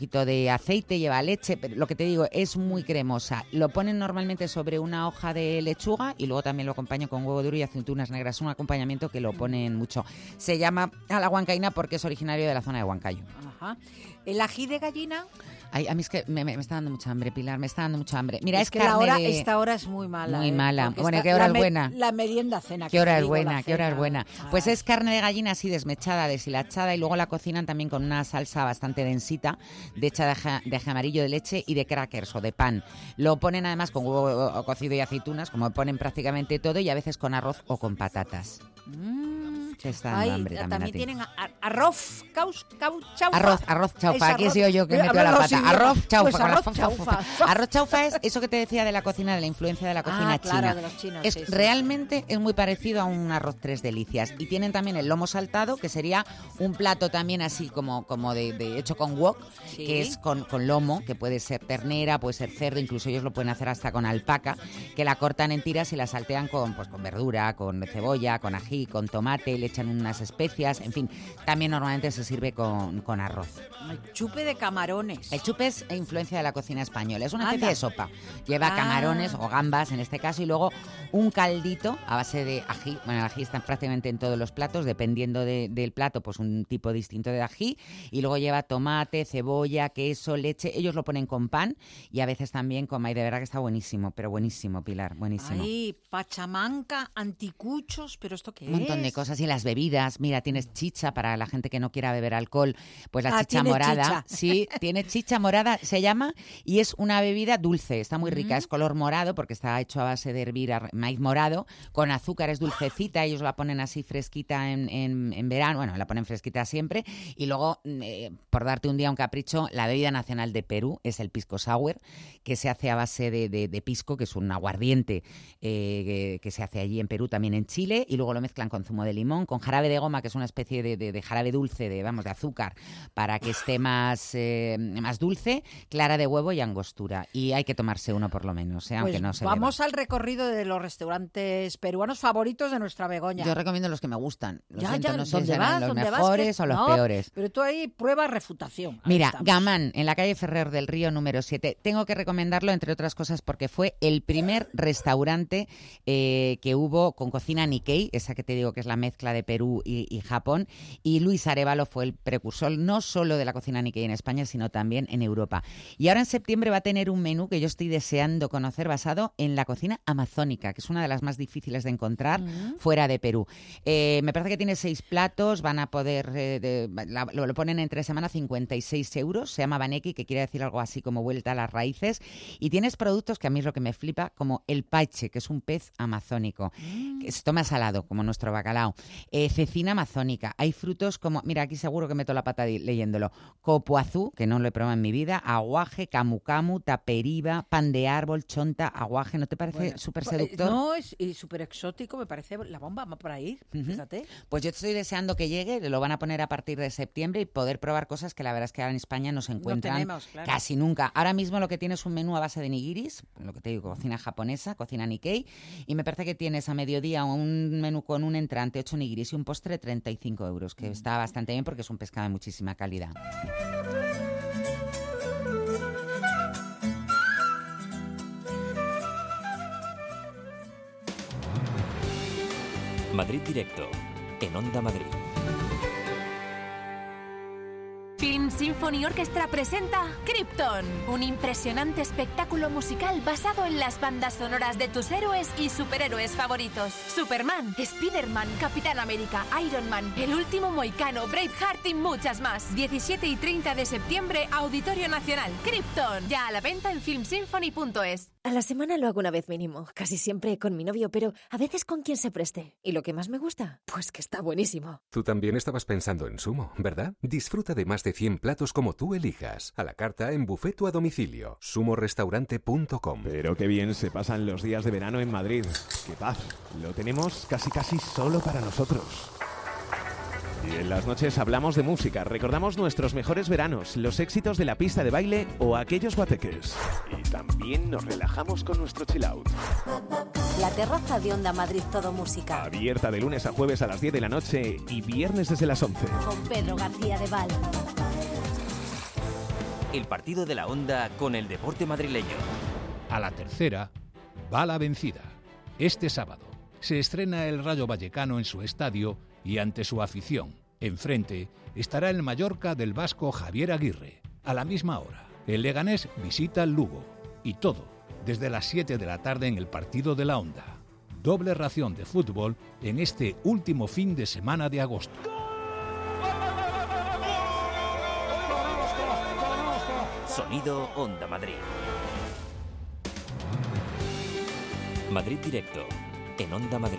poquito de aceite, lleva leche, pero lo que te digo, es muy cremosa. Lo ponen normalmente sobre una hoja de lechuga y luego también lo acompañan con huevo duro y aceitunas negras. Es un acompañamiento que lo ponen mucho. Se llama a la huancaína porque es originario de la zona de Huancayo. Ajá. ¿El ají de gallina? Ay, a mí es que me, me, me está dando mucha hambre, Pilar, me está dando mucha hambre. Mira, es, es que carne la hora, de... esta hora es muy mala. Muy ¿eh? mala. Porque Bueno, está- ¿qué hora la es me- buena? La merienda cena. ¿Qué que hora te es digo, buena? la ¿Qué hora es cena. buena? Ah. Pues es carne de gallina así desmechada, deshilachada y luego la cocinan también con una salsa bastante densita, de hecha de, ja- de ají amarillo, de leche y de crackers o de pan. Lo ponen además con huevo cocido y aceitunas, como ponen prácticamente todo, y a veces con arroz o con patatas. Mm. Se está dando Ay, hambre también, a ti. tienen a- a- arroz, caus, cau, chaufa. Arroz, arroz chaufa, Es aquí he arroz. sido yo que Mira, meto la háblalo pata. sin Arroz idioma. chaufa. Pues con la arroz fa- fa- chaufa. fa- Arroz chaufa es eso que te decía de la cocina, de la influencia de la cocina Ah, claro, china. de los chinos, es sí, sí. realmente es muy parecido a un arroz tres delicias. Y tienen también el lomo saltado, que sería un plato también así como, como de, de hecho con wok, Sí. que es con, con lomo, que puede ser ternera, puede ser cerdo, incluso ellos lo pueden hacer hasta con alpaca, que la cortan en tiras y la saltean con, pues, con verdura, con cebolla, con ají, con tomate, le echan unas especias, en fin, también normalmente se sirve con, con arroz. Ay, chupe de camarones. El chupe es influencia de la cocina española, es una especie Anda. de sopa. Lleva Ah. camarones o gambas en este caso y luego un caldito a base de ají. Bueno, el ají está prácticamente en todos los platos, dependiendo de- del plato, pues un tipo distinto de ají. Y luego lleva tomate, cebolla, queso, leche. Ellos lo ponen con pan y a veces también con maíz. De verdad que está buenísimo, pero buenísimo, Pilar, buenísimo. Ay, pachamanca, anticuchos, ¿pero esto qué Un montón de es? cosas. Y las bebidas, mira, tienes chicha para la gente que no quiera beber alcohol, pues la Ah, chicha tiene morada. chicha. Sí, tiene chicha morada, se llama, y es una bebida dulce, está muy rica, es color morado porque está hecho a base de hervir ar- maíz morado, con azúcar, es dulcecita, ellos la ponen así fresquita en, en, en verano, bueno, la ponen fresquita siempre, y luego, eh, por darte un día un capricho, la bebida nacional de Perú es el pisco sour, que se hace a base de, de, de pisco, que es un aguardiente eh, que, que se hace allí en Perú, también en Chile, y luego lo mezclan con zumo de limón, con jarabe de goma, que es una especie de, de, de jarabe dulce, de vamos, de azúcar, para que esté más, eh, más dulce, clara de huevo y angostura. Y hay que tomarse uno por lo menos, eh, aunque Pues no se vamos al recorrido de los restaurantes peruanos favoritos de nuestra Begoña. Yo recomiendo los que me gustan. Lo Ya, siento, ya, no sé si ¿dónde serán vas? los ¿Dónde vas? mejores ¿Qué- o los no, peores. Pero tú ahí prueba refutación. Ahí Mira, estamos. Gamán, en la calle Ferrer del Río número siete. Tengo que recomendarlo, entre otras cosas, porque fue el primer restaurante eh, que hubo con cocina Nikkei, esa que te digo que es la mezcla de Perú y, y Japón, y Luis Arévalo fue el precursor no solo de la cocina Nikkei en España, sino también en Europa. Y ahora en septiembre va a tener un menú que yo estoy deseando conocer basado en la cocina amazónica, que es una de las más difíciles de encontrar Mm. fuera de Perú. Eh, me parece que tiene seis platos, van a poder, eh, de- la- lo, lo ponen entre semana cincuenta y seis euros, se llama Baneki, que quiere decir algo así como vuelta a las raíces, y tienes productos que a mí es lo que me flipa, como el paiche, que es un pez amazónico, que se toma salado, como nuestro bacalao, eh, cecina amazónica, hay frutos como, mira, aquí seguro que meto la pata di- leyéndolo, copoazú, que no lo he probado en mi vida, aguaje, camu camu, taperiba, pan de árbol, chonta, aguaje, ¿no te parece Bueno, súper pues, eh, seductor? No, es y súper exótico, me parece la bomba, va por ahí, Ujú. fíjate. Pues yo estoy deseando que llegue, lo van a poner a partir de septiembre y poder probar cosas que la verdad es que ahora en España no se encuentran tenemos, claro. casi nunca. Ahora mismo lo que tienes es un menú a base de nigiris, lo que te digo, cocina japonesa, cocina Nikkei, y me parece que tienes a mediodía un menú con un entrante, ocho nigiris y un postre, treinta y cinco euros, que está bastante bien porque es un pescado de muchísima calidad. Madrid Directo, en Onda Madrid. Film Symphony Orchestra presenta Krypton, un impresionante espectáculo musical basado en las bandas sonoras de tus héroes y superhéroes favoritos. Superman, Spider-Man, Capitán América, Iron Man, El Último Moicano, Braveheart y muchas más. diecisiete y treinta de septiembre, Auditorio Nacional. Krypton, ya a la venta en film symphony punto es. A la semana lo hago una vez mínimo, casi siempre con mi novio, pero a veces con quien se preste. ¿Y lo que más me gusta? Pues que está buenísimo. Tú también estabas pensando en Sumo, ¿verdad? Disfruta de más de cien platos como tú elijas. A la carta en buffet o a domicilio. sumo restaurante punto com. Pero qué bien se pasan los días de verano en Madrid. ¡Qué paz! Lo tenemos casi casi solo para nosotros. Y en las noches hablamos de música, recordamos nuestros mejores veranos, los éxitos de la pista de baile o aquellos guateques. Y también nos relajamos con nuestro chill out. La terraza de Onda Madrid Todo Música. Abierta de lunes a jueves a las diez de la noche y viernes desde las once. Con Pedro García de Val. el partido de la Onda con el deporte madrileño. A la tercera va la vencida. Este sábado se estrena el Rayo Vallecano en su estadio y ante su afición. Enfrente estará el Mallorca del vasco Javier Aguirre. A la misma hora, el Leganés visita el Lugo. Y todo desde las siete de la tarde en el partido de la Onda. Doble ración de fútbol en este último fin de semana de agosto. Sonido Onda Madrid. Madrid Directo, en Onda Madrid.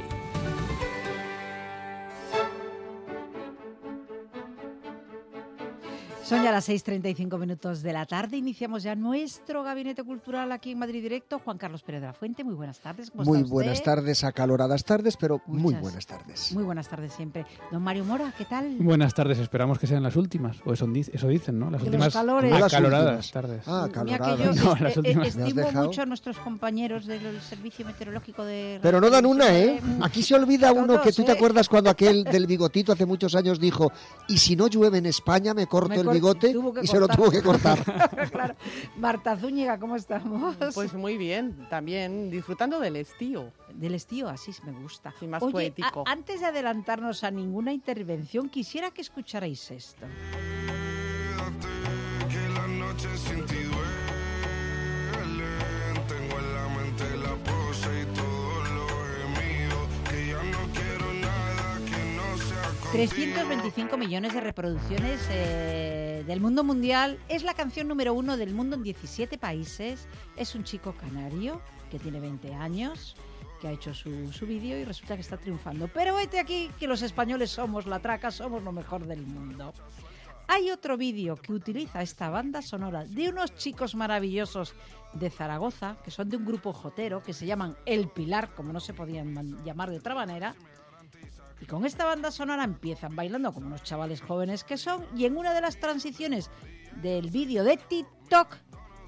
Son ya las seis y treinta y cinco minutos de la tarde. Iniciamos ya nuestro gabinete cultural aquí en Madrid Directo. Juan Carlos Pérez de la Fuente, muy buenas tardes. ¿Cómo muy está buenas usted? tardes, acaloradas tardes, pero Muchas. muy buenas tardes. Muy buenas tardes siempre. Don Mario Mora, ¿qué tal? Buenas tardes, esperamos que sean las últimas, o eso, eso dicen, ¿no? Las De últimas los calores. acaloradas tardes. Ah, Mira acaloradas. que yo No, est- las eh, últimas. ¿Me has estimo dejado? mucho a nuestros compañeros del Servicio Meteorológico de... Pero no dan una, ¿eh? Aquí se olvida uno Todos, que tú te ¿eh? acuerdas cuando aquel del bigotito hace muchos años dijo, y si no llueve en España me corto Me el cor- bigote, tuvo que y se lo cortar. tuvo que cortar. Claro. Marta Zúñiga, ¿cómo estamos? Pues muy bien, también disfrutando del estío. Del estío, así me gusta. Sí, más Oye, poético. a- antes de adelantarnos a ninguna intervención, quisiera que escucharais esto. Que la noche sin ti duelen. Tengo en la mente la pose y todo lo gemido. Que ya no quiero nada que no sea contigo. trescientos veinticinco millones de reproducciones eh, del mundo mundial. Es la canción número uno del mundo en diecisiete países. Es un chico canario que tiene veinte años, que ha hecho su, su vídeo y resulta que está triunfando. Pero vete aquí que los españoles somos la traca, somos lo mejor del mundo. Hay otro vídeo que utiliza esta banda sonora de unos chicos maravillosos de Zaragoza, que son de un grupo jotero, que se llaman El Pilar, como no se podían man- llamar de otra manera. Y con esta banda sonora empiezan bailando como unos chavales jóvenes que son, y en una de las transiciones del vídeo de TikTok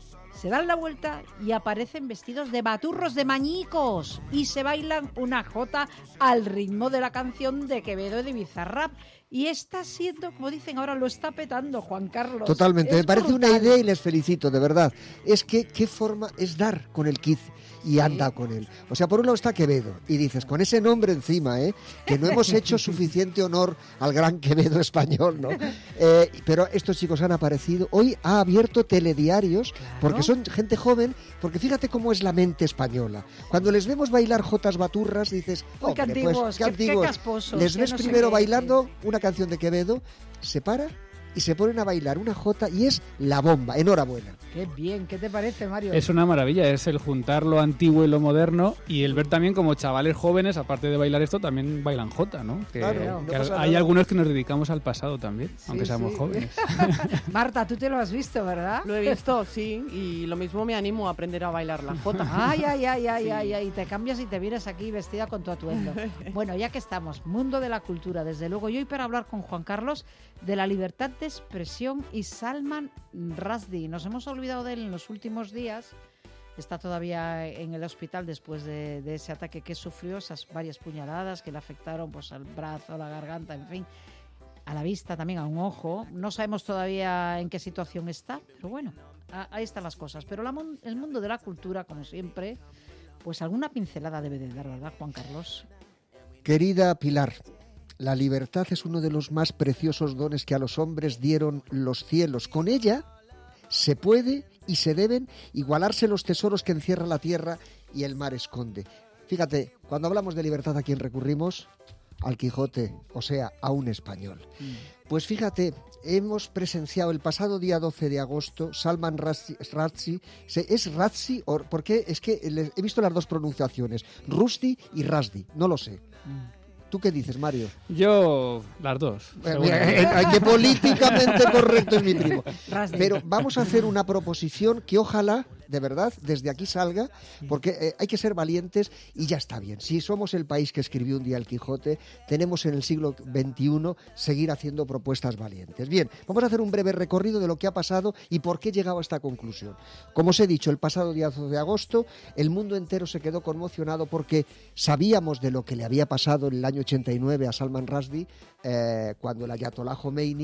se dan la vuelta y aparecen vestidos de baturros de mañicos y se bailan una jota al ritmo de la canción de Quevedo de Bizarrap. Y está siendo, como dicen ahora, lo está petando Juan Carlos. Totalmente, Es me parece una brutal. idea y les felicito, de verdad. Es que qué forma es dar con el quiz y anda con él. O sea, por un lado está Quevedo y dices, con ese nombre encima, ¿eh? Que no hemos hecho suficiente honor al gran Quevedo español, ¿no? Eh, pero estos chicos han aparecido. Hoy ha abierto telediarios, porque son gente joven, porque fíjate cómo es la mente española. Cuando les vemos bailar jotas baturras, dices, Uy, qué hombre, antiguos, pues, qué- qué qué antiguos. casposos, Les qué ves no sé primero qué, bailando una canción de Quevedo, se para y se ponen a bailar una jota y es la bomba. Enhorabuena. Qué bien, ¿qué te parece, Mario? Es una maravilla, es el juntar lo antiguo y lo moderno y el ver también como chavales jóvenes, aparte de bailar esto, también bailan jota, ¿no? Que, Claro, no que pasa hay nada. algunos que nos dedicamos al pasado también, aunque Sí, seamos sí. jóvenes. Marta, tú te lo has visto, ¿verdad? Lo he visto, sí, y lo mismo me animo a aprender a bailar la jota. Ay, ay, ay, ay, Sí. ay, ay, te cambias y te vienes aquí vestida con tu atuendo. Bueno, ya que estamos, mundo de la cultura, desde luego. Y hoy para hablar con Juan Carlos de la libertad de expresión y Salman Rushdie. Nos hemos olvidado de él en los últimos días. Está todavía en el hospital después de, de ese ataque que sufrió, esas varias puñaladas que le afectaron pues, al brazo, a la garganta, en fin, a la vista también, a un ojo. No sabemos todavía en qué situación está, pero bueno, a- ahí están las cosas. Pero la mun- el mundo de la cultura, como siempre, pues alguna pincelada debe de dar, ¿verdad, Juan Carlos? Querida Pilar, la libertad es uno de los más preciosos dones que a los hombres dieron los cielos. Con ella se puede y se deben igualarse los tesoros que encierra la tierra y el mar esconde. Fíjate, cuando hablamos de libertad, ¿a quién recurrimos? Al Quijote, o sea, a un español. Pues fíjate, hemos presenciado el pasado día doce de agosto, Salman Rushdie, Rushdie se- ¿es Rushdie? o- Porque es que le- he visto las dos pronunciaciones, Rushdie y Rushdie, no lo sé. ¿Tú qué dices, Mario? Yo, las dos. Eh, mira, eh, eh, que políticamente correcto es mi primo. Rushdie. Pero vamos a hacer una proposición que ojalá, de verdad, desde aquí salga, porque eh, hay que ser valientes y ya está bien. Si somos el país que escribió un día el Quijote, tenemos en el siglo veintiuno seguir haciendo propuestas valientes. Bien, vamos a hacer un breve recorrido de lo que ha pasado y por qué he llegado a esta conclusión. Como os he dicho, el pasado día doce de agosto, el mundo entero se quedó conmocionado porque sabíamos de lo que le había pasado en el año ochenta y nueve a Salman Rushdie, eh, cuando el ayatolá Khomeini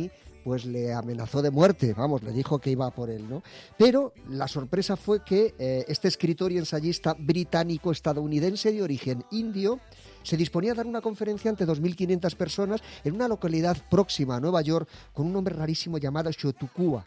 pues le amenazó de muerte, vamos, le dijo que iba por él, ¿no? Pero la sorpresa fue que eh, este escritor y ensayista británico-estadounidense de origen indio se disponía a dar una conferencia ante dos mil quinientas personas en una localidad próxima a Nueva York con un nombre rarísimo llamado Chautauqua,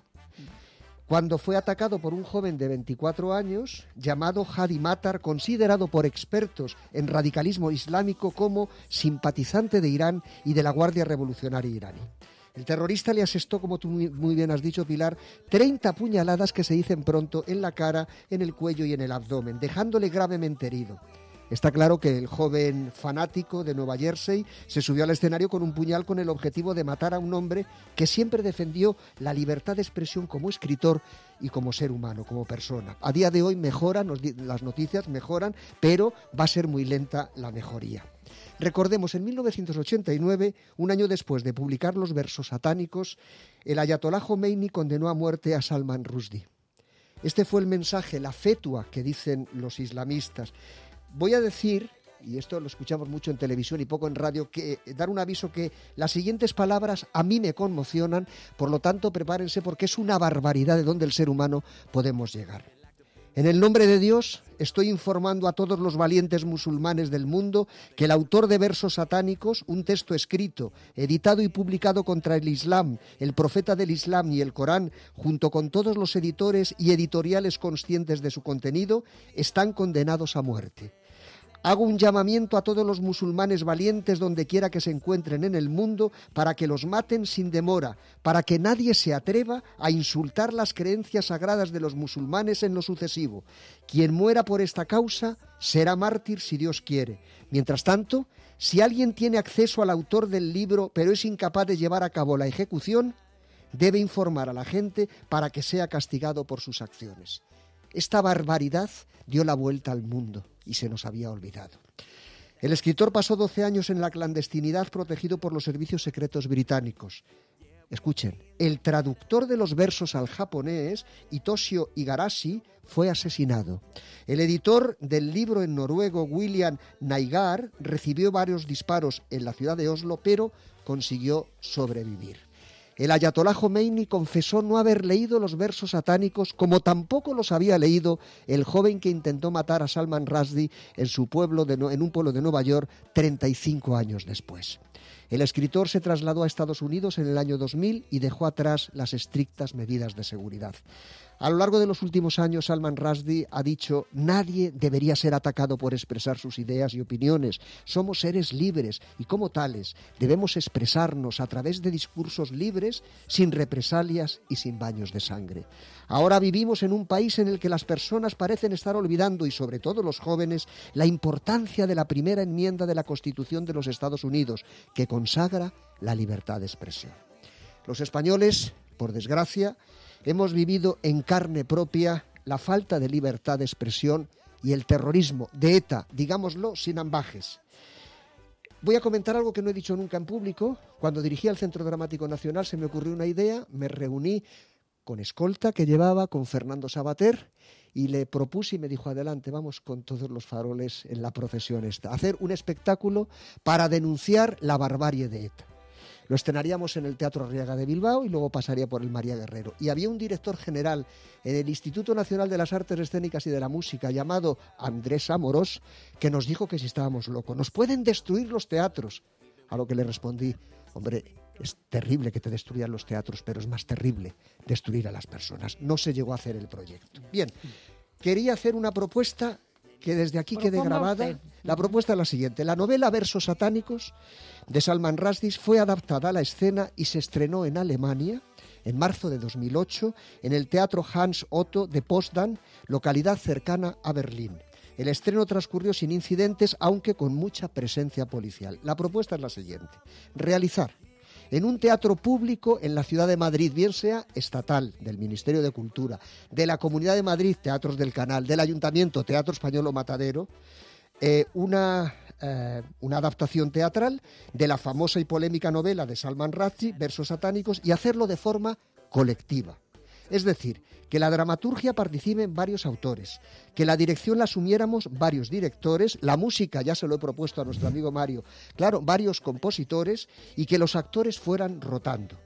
cuando fue atacado por un joven de veinticuatro años llamado Hadi Matar, considerado por expertos en radicalismo islámico como simpatizante de Irán y de la Guardia Revolucionaria iraní. El terrorista le asestó, como tú muy bien has dicho, Pilar, treinta puñaladas que se dicen pronto en la cara, en el cuello y en el abdomen, dejándole gravemente herido. Está claro que el joven fanático de Nueva Jersey se subió al escenario con un puñal con el objetivo de matar a un hombre que siempre defendió la libertad de expresión como escritor y como ser humano, como persona. A día de hoy mejoran, las noticias mejoran, pero va a ser muy lenta la mejoría. Recordemos, en mil novecientos ochenta y nueve, un año después de publicar los versos satánicos, el ayatolá Jomeini condenó a muerte a Salman Rushdie. Este fue el mensaje, la fetua que dicen los islamistas. Voy a decir, y esto lo escuchamos mucho en televisión y poco en radio, que dar un aviso que las siguientes palabras a mí me conmocionan, por lo tanto prepárense porque es una barbaridad de dónde el ser humano podemos llegar. En el nombre de Dios estoy informando a todos los valientes musulmanes del mundo que el autor de versos satánicos, un texto escrito, editado y publicado contra el Islam, el profeta del Islam y el Corán, junto con todos los editores y editoriales conscientes de su contenido, están condenados a muerte. Hago un llamamiento a todos los musulmanes valientes donde quiera que se encuentren en el mundo para que los maten sin demora, para que nadie se atreva a insultar las creencias sagradas de los musulmanes en lo sucesivo. Quien muera por esta causa será mártir si Dios quiere. Mientras tanto, si alguien tiene acceso al autor del libro pero es incapaz de llevar a cabo la ejecución, debe informar a la gente para que sea castigado por sus acciones. Esta barbaridad dio la vuelta al mundo y se nos había olvidado. El escritor pasó doce años en la clandestinidad protegido por los servicios secretos británicos. Escuchen, el traductor de los versos al japonés, Hitoshio Igarashi, fue asesinado. El editor del libro en noruego, William Nygaard, recibió varios disparos en la ciudad de Oslo, pero consiguió sobrevivir. El ayatolá Jomeini confesó no haber leído los versos satánicos, como tampoco los había leído el joven que intentó matar a Salman Rushdie en su pueblo de, en un pueblo de Nueva York treinta y cinco años después. El escritor se trasladó a Estados Unidos en el año dos mil y dejó atrás las estrictas medidas de seguridad. A lo largo de los últimos años, Salman Rushdie ha dicho: nadie debería ser atacado por expresar sus ideas y opiniones. Somos seres libres y, como tales, debemos expresarnos a través de discursos libres, sin represalias y sin baños de sangre. Ahora vivimos en un país en el que las personas parecen estar olvidando, y sobre todo los jóvenes, la importancia de la primera enmienda de la Constitución de los Estados Unidos, que consagra la libertad de expresión. Los españoles, por desgracia, hemos vivido en carne propia la falta de libertad de expresión y el terrorismo de ETA, digámoslo sin ambajes. Voy a comentar algo que no he dicho nunca en público. Cuando dirigía el Centro Dramático Nacional se me ocurrió una idea, me reuní con escolta que llevaba, con Fernando Sabater, y le propuse y me dijo: adelante, vamos con todos los faroles en la procesión esta, hacer un espectáculo para denunciar la barbarie de ETA. Lo estrenaríamos en el Teatro Arriaga de Bilbao y luego pasaría por el María Guerrero. Y había un director general en el Instituto Nacional de las Artes Escénicas y de la Música llamado Andrés Amorós, que nos dijo que si estábamos locos, nos pueden destruir los teatros. A lo que le respondí: hombre, es terrible que te destruyan los teatros, pero es más terrible destruir a las personas. No se llegó a hacer el proyecto. Bien, quería hacer una propuesta que desde aquí quede grabada. Usted. La propuesta es la siguiente: la novela Versos satánicos de Salman Rushdie fue adaptada a la escena y se estrenó en Alemania en marzo de dos mil ocho en el Teatro Hans Otto de Potsdam, localidad cercana a Berlín. El estreno transcurrió sin incidentes, aunque con mucha presencia policial. La propuesta es la siguiente: realizar en un teatro público en la ciudad de Madrid, bien sea estatal, del Ministerio de Cultura, de la Comunidad de Madrid, Teatros del Canal, del Ayuntamiento, Teatro Español o Matadero, eh, una, eh, una adaptación teatral de la famosa y polémica novela de Salman Rushdie, Versos satánicos, y hacerlo de forma colectiva. Es decir, que la dramaturgia participe en varios autores, que la dirección la asumiéramos varios directores, la música ya se lo he propuesto a nuestro amigo Mario, claro, varios compositores, y que los actores fueran rotando.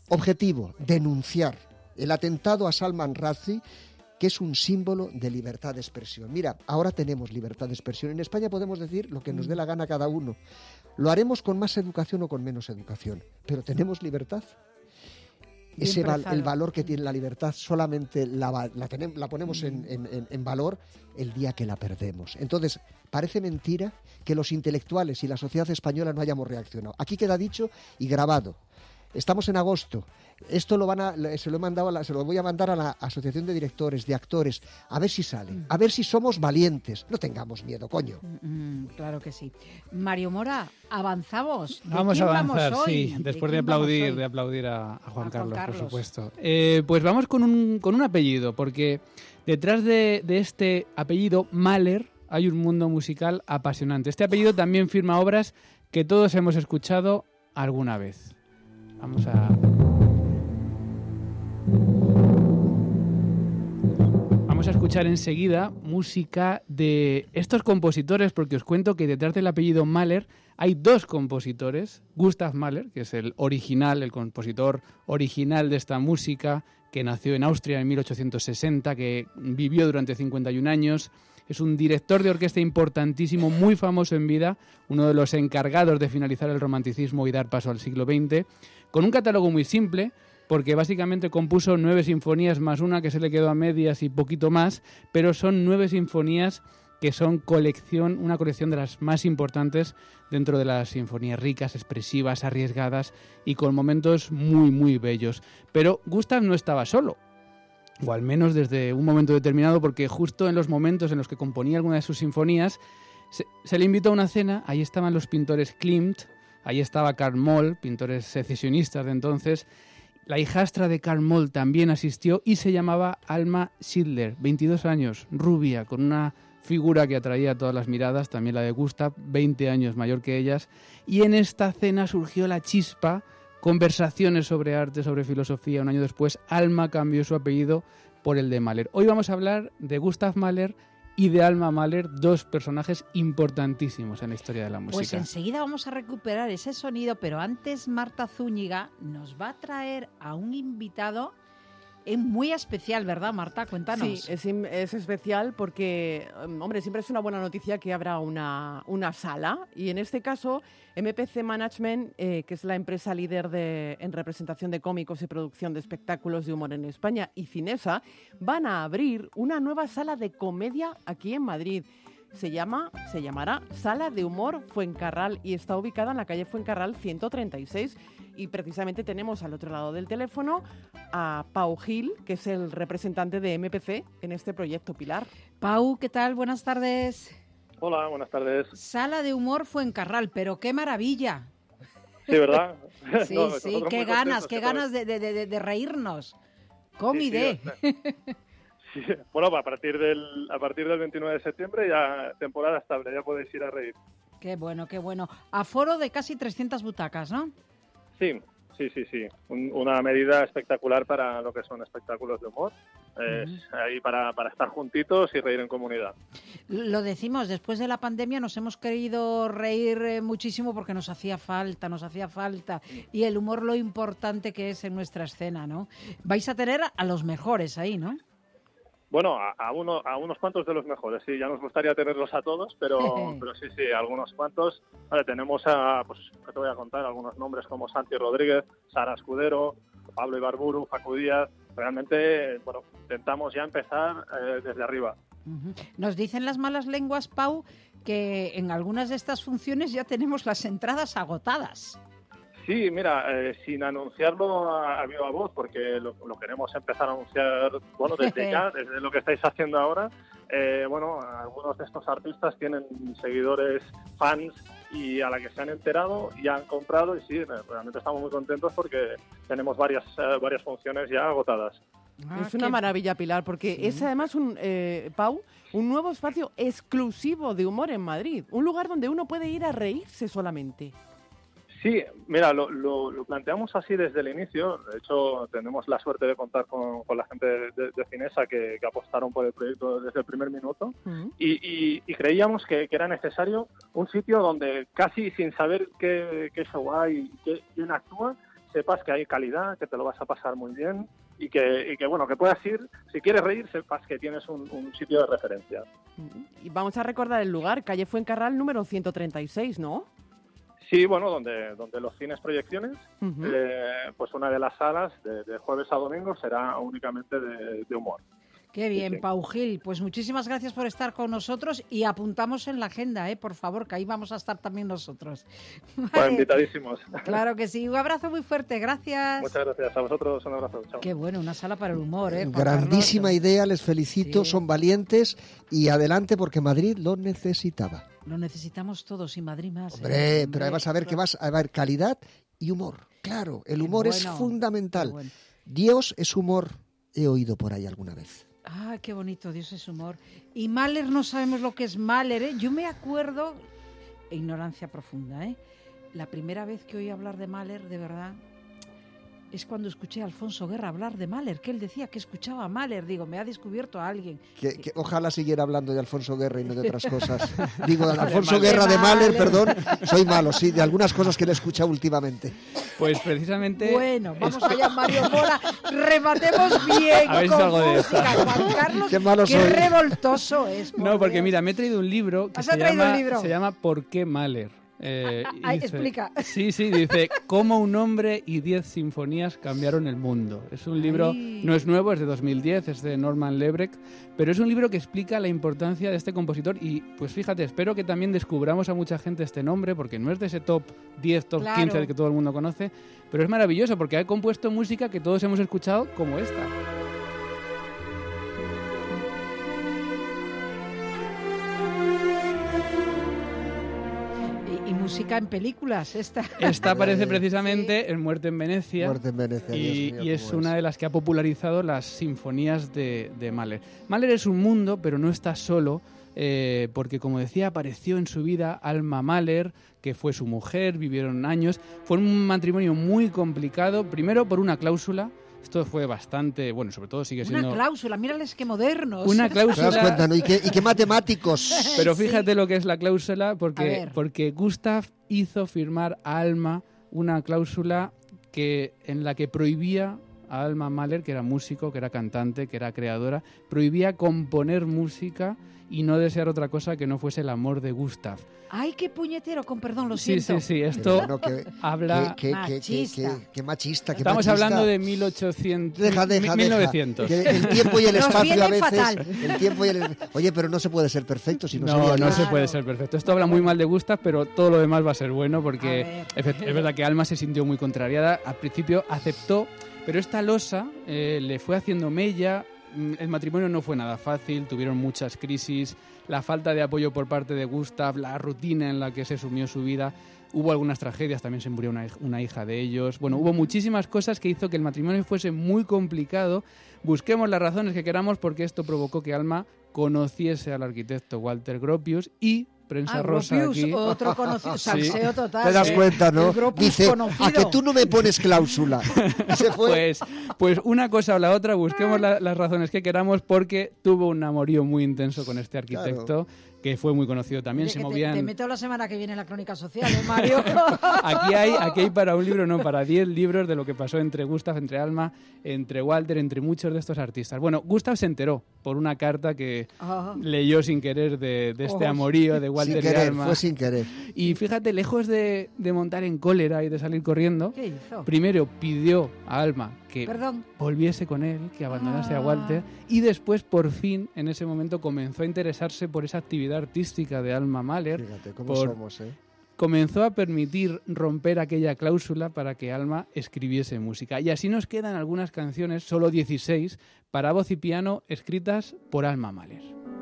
Objetivo, denunciar el atentado a Salman Rushdie, que es un símbolo de libertad de expresión. Mira, ahora tenemos libertad de expresión. En España podemos decir lo que nos dé la gana cada uno. Lo haremos con más educación o con menos educación, pero tenemos libertad. Ese val, el valor que tiene la libertad solamente la, la, tenemos, la ponemos en, en, en valor el día que la perdemos. Entonces, parece mentira que los intelectuales y la sociedad española no hayamos reaccionado. Aquí queda dicho y grabado. Estamos en agosto. Esto lo van a, se lo he mandado a la, se lo voy a mandar a la Asociación de Directores, de Actores, a ver si sale, a ver si somos valientes. No tengamos miedo, coño. Mm, claro que sí. Mario Mora, avanzamos. Vamos a avanzar, vamos sí, ¿De después de aplaudir, de aplaudir a, a, Juan, a Carlos, Juan Carlos, por supuesto. Eh, pues vamos con un, con un apellido, porque detrás de, de este apellido, Mahler, hay un mundo musical apasionante. Este apellido también firma obras que todos hemos escuchado alguna vez. Vamos a... Vamos a escuchar enseguida música de estos compositores, porque os cuento que detrás del apellido Mahler hay dos compositores. Gustav Mahler, que es el original, el compositor original de esta música, que nació en Austria en mil ochocientos sesenta, que vivió durante cincuenta y un años. Es un director de orquesta importantísimo, muy famoso en vida, uno de los encargados de finalizar el romanticismo y dar paso al siglo veinte, con un catálogo muy simple, porque básicamente compuso nueve sinfonías más una que se le quedó a medias y poquito más, pero son nueve sinfonías que son colección, una colección de las más importantes dentro de las sinfonías ricas, expresivas, arriesgadas y con momentos muy, muy bellos. Pero Gustav no estaba solo, o al menos desde un momento determinado, porque justo en los momentos en los que componía alguna de sus sinfonías, se, se le invitó a una cena. Ahí estaban los pintores Klimt, ahí estaba Karl Moll, pintores secesionistas de entonces. La hijastra de Karl Moll también asistió y se llamaba Alma Schindler, veintidós años, rubia, con una figura que atraía a todas las miradas, también la de Gustav, veinte años mayor que ellas. Y en esta cena surgió la chispa, conversaciones sobre arte, sobre filosofía. Un año después, Alma cambió su apellido por el de Mahler. Hoy vamos a hablar de Gustav Mahler y de Alma Mahler, dos personajes importantísimos en la historia de la música. Pues enseguida vamos a recuperar ese sonido, pero antes Marta Zúñiga nos va a traer a un invitado es muy especial, ¿verdad, Marta? Cuéntanos. Sí, es, es especial porque, hombre, siempre es una buena noticia que habrá una, una sala, y en este caso M P C Management, eh, que es la empresa líder de, en representación de cómicos y producción de espectáculos de humor en España, y Cinesa, van a abrir una nueva sala de comedia aquí en Madrid. Se llama, se llamará Sala de Humor Fuencarral y está ubicada en la calle Fuencarral ciento treinta y seis. Y precisamente tenemos al otro lado del teléfono a Pau Gil, que es el representante de M P C en este proyecto. Pilar. Pau, ¿qué tal? Buenas tardes. Hola, buenas tardes. Sala de Humor Fuencarral, pero qué maravilla. Sí, ¿verdad? Sí, no, sí, qué ganas, qué ganas de, de, de, de reírnos. Comide. Sí, sí, o sea, sí. Bueno, a partir del a partir del veintinueve de septiembre ya temporada estable, ya podéis ir a reír. Qué bueno, qué bueno. Aforo de casi trescientas butacas, ¿no? Sí, sí, sí, sí. Un, una medida espectacular para lo que son espectáculos de humor. Es uh-huh. ahí para, para estar juntitos y reír en comunidad. Lo decimos, después de la pandemia nos hemos querido reír muchísimo porque nos hacía falta, nos hacía falta. Y el humor lo importante que es en nuestra escena, ¿no? Vais a tener a los mejores ahí, ¿no? Bueno, a, a, uno, a unos cuantos de los mejores, sí, ya nos gustaría tenerlos a todos, pero, pero sí, sí, algunos cuantos. Vale, tenemos a, pues, ¿qué te voy a contar? Algunos nombres como Santi Rodríguez, Sara Escudero, Pablo Ibarburu, Facu Díaz. Realmente, bueno, intentamos ya empezar eh, desde arriba. Uh-huh. Nos dicen las malas lenguas, Pau, que en algunas de estas funciones ya tenemos las entradas agotadas. Sí, mira, eh, sin anunciarlo a, a viva voz, porque lo, lo queremos empezar a anunciar, bueno, desde ya, desde lo que estáis haciendo ahora. Eh, bueno, algunos de estos artistas tienen seguidores, fans, y a la que se han enterado y han comprado, y sí, realmente estamos muy contentos porque tenemos varias, eh, varias funciones ya agotadas. Ah, es una qué... maravilla, Pilar, porque sí. es además, un eh, Pau, un nuevo espacio exclusivo de humor en Madrid, un lugar donde uno puede ir a reírse solamente. Sí, mira, lo, lo, lo planteamos así desde el inicio. De hecho, tenemos la suerte de contar con, con la gente de, de, de Cinesa que, que apostaron por el proyecto desde el primer minuto. Uh-huh. y, y, y creíamos que, que era necesario un sitio donde casi sin saber qué, qué show hay y qué, quién actúa, sepas que hay calidad, que te lo vas a pasar muy bien y que, y que bueno, que puedas ir, si quieres reír, sepas que tienes un, un sitio de referencia. Y vamos a recordar el lugar, calle Fuencarral número ciento treinta y seis, ¿no? Sí, bueno, donde, donde los cines proyecciones, Uh-huh. eh, pues una de las salas de, de jueves a domingo será únicamente de, de humor. Qué bien, Sí, sí. Pau Gil. Pues muchísimas gracias por estar con nosotros y apuntamos en la agenda, ¿eh? Por favor, que ahí vamos a estar también nosotros. Pues Vale. invitadísimos. Claro que sí. Un abrazo muy fuerte. Gracias. Muchas gracias a vosotros, un abrazo. Chao. Qué bueno, una sala para el humor, ¿eh? Juan Grandísima Carlos? idea, les felicito, son valientes y adelante porque Madrid lo necesitaba. Lo necesitamos todos y Madrid más. ¿eh? Hombre, pero ahí Hombre, vas a ver que vas a ver calidad y humor. Claro, el humor es bueno, fundamental. qué bueno. Dios es humor, he oído por ahí alguna vez. Ah, qué bonito, Dios es humor. Y Mahler, no sabemos lo que es Mahler, ¿eh? Yo me acuerdo, ignorancia profunda, ¿eh? La primera vez que oí hablar de Mahler, de verdad, es cuando escuché a Alfonso Guerra hablar de Mahler, que él decía que escuchaba a Mahler. Digo, me ha descubierto a alguien. Que, que ojalá siguiera hablando de Alfonso Guerra y no de otras cosas. Digo, de De Alfonso Mahler. Guerra de De Mahler, Mahler. perdón, soy malo, sí, de algunas cosas que le he escuchado últimamente. Pues precisamente... Bueno, vamos allá, Mario Mora. Rematemos bien A ver si con salgo de música. esta. Juan Carlos, Qué malo soy. revoltoso es. por No, porque Dios. mira, me he traído un libro que ¿Has se traído llama, un libro? se llama ¿Por qué Mahler? Eh, Ah, y ah, explica. Sí, sí, dice Cómo un hombre y diez sinfonías cambiaron el mundo. Es un libro, Ay. no es nuevo, es de dos mil diez, es de Norman Lebrecht, pero es un libro que explica la importancia de este compositor y pues fíjate, espero que también descubramos a mucha gente este nombre porque no es de ese top diez, top Claro. quince que todo el mundo conoce, pero es maravilloso porque ha compuesto música que todos hemos escuchado como esta. Y, y música en películas, esta. Esta aparece precisamente en Muerte en Venecia. Muerte en Venecia, y, Dios mío, y es cómo una es. de las que ha popularizado las sinfonías de, de Mahler. Mahler es un mundo, pero no está solo, eh, porque como decía, apareció en su vida Alma Mahler, que fue su mujer, vivieron años. Fue un matrimonio muy complicado, primero por una cláusula. Esto fue bastante, bueno, sobre todo sigue siendo... Una cláusula, mírales qué modernos. Una ¿Te das cláusula... cuenta, no? ¿Y qué, y qué matemáticos? Pero Sí. fíjate lo que es la cláusula, A porque, ver. porque Gustav hizo firmar a Alma una cláusula que, en la que prohibía a Alma Mahler, que era músico, que era cantante, que era creadora, prohibía componer música y no desear otra cosa que no fuese el amor de Gustav. Ay, qué puñetero, con perdón, lo Sí, siento. sí, sí, esto Pero bueno, que- habla... Qué, qué- qué- qué- Machista. qué- qué machista, qué Estamos machista. hablando de mil ochocientos... Deja, deja, mil deja. novecientos. Que el tiempo y el Nos espacio a viene veces. fatal. El tiempo y el... Oye, pero no se puede ser perfecto, si no, No, sería no Dios. se puede ser perfecto. Esto habla muy mal de Gustav, pero todo lo demás va a ser bueno porque A ver. efect- es verdad que Alma se sintió muy contrariada. Al principio aceptó, pero esta losa eh, le fue haciendo mella. Mm, El matrimonio no fue nada fácil, tuvieron muchas crisis, la falta de apoyo por parte de Gustav, la rutina en la que se sumió su vida. Hubo algunas tragedias, también se murió una, hij- una hija de ellos. Bueno, hubo muchísimas cosas que hizo que el matrimonio fuese muy complicado. Busquemos las razones que queramos porque esto provocó que Alma conociese al arquitecto Walter Gropius y prensa Ah, rosa Gropius, aquí. otro conocido, Sí. salseo total. Te das ¿eh? cuenta, ¿no? El Gropius Dice, conocido. a que tú no me pones cláusula. Y se fue. Pues, pues una cosa o la otra, busquemos la- las razones que queramos porque tuvo un amorío muy intenso con este arquitecto que fue muy conocido también. Oye, Se que te- movían... Te, meto la semana que viene en la crónica social, ¿eh, Mario? Aquí hay, aquí hay para un libro, no, para diez libros de lo que pasó entre Gustav, entre Alma, entre Walter, entre muchos de estos artistas. Bueno, Gustav se enteró por una carta que Ah. leyó sin querer de, de este Oh. amorío de Walter Sin querer, y Alma. fue sin querer. Y fíjate, lejos de, de montar en cólera y de salir corriendo, ¿Qué hizo? primero pidió a Alma que Perdón. volviese con él, que abandonase Ah. a Walter, y después, por fin, en ese momento, comenzó a interesarse por esa actividad artística de Alma Mahler. Fíjate cómo por- somos, ¿eh? Comenzó a permitir romper aquella cláusula para que Alma escribiese música. Y así nos quedan algunas canciones, solo dieciséis, para voz y piano, escritas por Alma Mahler.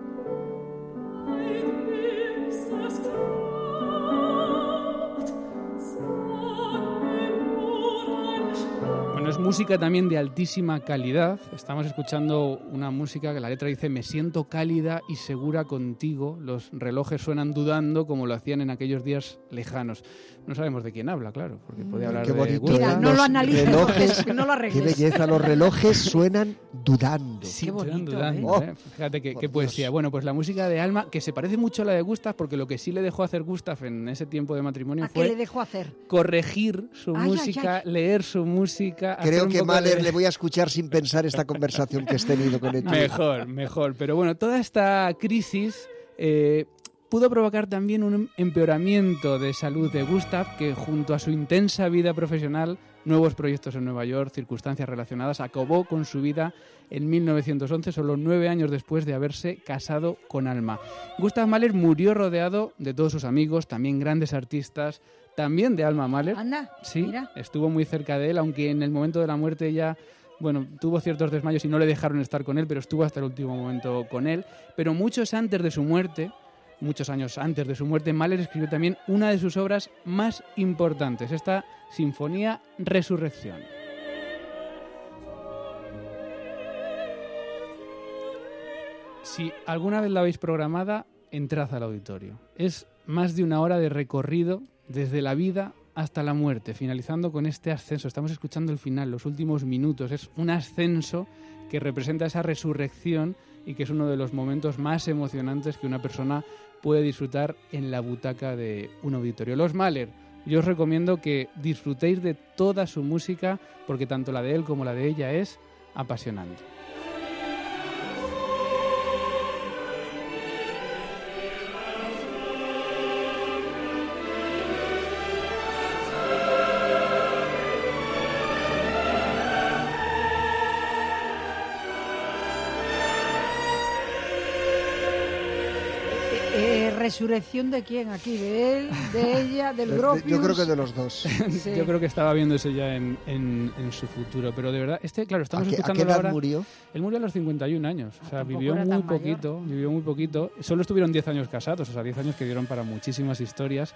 Bueno, es música también de altísima calidad. Estamos escuchando una música que la letra dice: me siento cálida y segura contigo. Los relojes suenan dudando como lo hacían en aquellos días lejanos. No sabemos de quién habla, claro, porque puede hablar Qué de bonito. Gustav. Mira, ¿eh? no Los lo analices, relojes, porque no lo qué arregles. belleza, los relojes suenan dudando. Sí, Qué bonito, dudando, ¿eh? ¿eh? Fíjate qué, Por qué poesía. Dios. Bueno, pues la música de Alma, que se parece mucho a la de Gustav, porque lo que sí le dejó hacer Gustav en ese tiempo de matrimonio ¿A qué fue le dejó hacer? corregir su Ay, música, ay, ay. leer su música. hacer Creo un que poco Mahler de- le voy a escuchar sin pensar esta conversación que has tenido con él. Mejor, mejor. Pero bueno, toda esta crisis eh, pudo provocar también un empeoramiento de salud de Gustav, que junto a su intensa vida profesional, nuevos proyectos en Nueva York, circunstancias relacionadas, acabó con su vida en mil novecientos once, solo nueve años después de haberse casado con Alma. Gustav Mahler murió rodeado de todos sus amigos, también grandes artistas, también de Alma Mahler. Anda, Sí, mira. estuvo muy cerca de él, aunque en el momento de la muerte ella, bueno, tuvo ciertos desmayos y no le dejaron estar con él, pero estuvo hasta el último momento con él. Pero muchos antes de su muerte, muchos años antes de su muerte, Mahler escribió también una de sus obras más importantes, esta Sinfonía Resurrección. Si alguna vez la habéis programada, entrad al auditorio. Es más de una hora de recorrido desde la vida hasta la muerte, finalizando con este ascenso. Estamos escuchando el final, los últimos minutos. Es un ascenso que representa esa resurrección y que es uno de los momentos más emocionantes que una persona puede disfrutar en la butaca de un auditorio. Los Mahler, yo os recomiendo que disfrutéis de toda su música, porque tanto la de él como la de ella es apasionante. Eh, ¿Resurrección de quién aquí? ¿De él? ¿De ella? ¿Del De- de- Gropius? yo creo que de los dos. Sí. Yo creo que estaba viéndose ya en, en- en su futuro, pero de verdad, este, claro, estamos ¿A qué- a escuchando qué edad ahora. murió? Él murió a los cincuenta y un años, o sea, tampoco vivió era muy tan mayor. poquito, vivió muy poquito. Solo estuvieron diez años casados, o sea, diez años que dieron para muchísimas historias,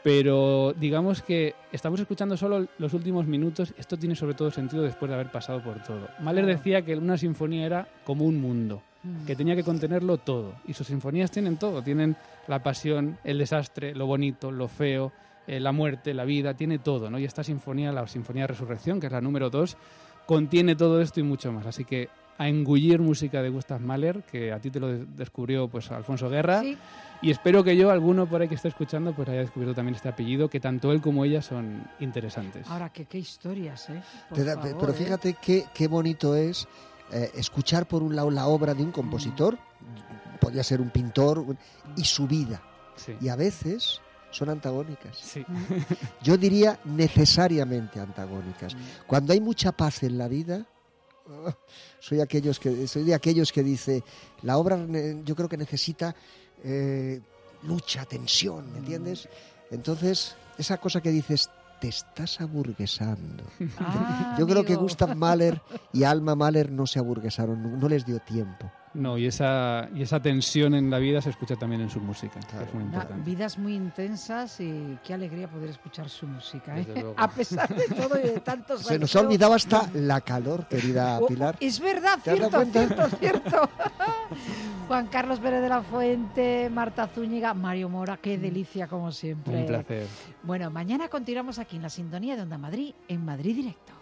pero digamos que estamos escuchando solo los últimos minutos. Esto tiene sobre todo sentido después de haber pasado por todo. Mahler decía que una sinfonía era como un mundo, que tenía que contenerlo todo, y sus sinfonías tienen todo, tienen la pasión, el desastre, lo bonito, lo feo, eh, la muerte, la vida, tiene todo, ¿no? Y esta sinfonía, la Sinfonía de Resurrección, que es la número dos, contiene todo esto y mucho más. Así que a engullir música de Gustav Mahler, que a ti te lo de- descubrió pues Alfonso Guerra, Sí. y espero que yo, alguno por ahí que esté escuchando, pues haya descubierto también este apellido, que tanto él como ella son interesantes. Ahora, que qué historias, ¿eh? Por Te da- favor, pero ¿eh? fíjate qué, qué bonito es eh, escuchar por un lado la obra de un compositor, podría ser un pintor, un- y su vida. Sí. Y a veces son antagónicas. Sí. Yo diría necesariamente antagónicas. Cuando hay mucha paz en la vida, oh, soy aquellos que soy de aquellos que dice la obra ne- yo creo que necesita eh, lucha, tensión, ¿me entiendes? Entonces esa cosa que dices, te estás aburguesando. Ah, Yo creo que amigo. Gustav Mahler y Alma Mahler no se aburguesaron, no les dio tiempo. No, y esa, y esa tensión en la vida se escucha también en su música, que es muy Da- importante. vidas muy intensas y qué alegría poder escuchar su música, ¿eh? Desde luego. A pesar de todo y de tantos Se nos años. ha olvidado hasta la calor, querida Oh, Pilar. Es verdad, ¿Te has cierto, dado cuenta? cierto, cierto. Juan Carlos Pérez de la Fuente, Marta Zúñiga, Mario Mora, qué delicia como siempre. Un placer. Bueno, mañana continuamos aquí en la sintonía de Onda Madrid, en Madrid Directo.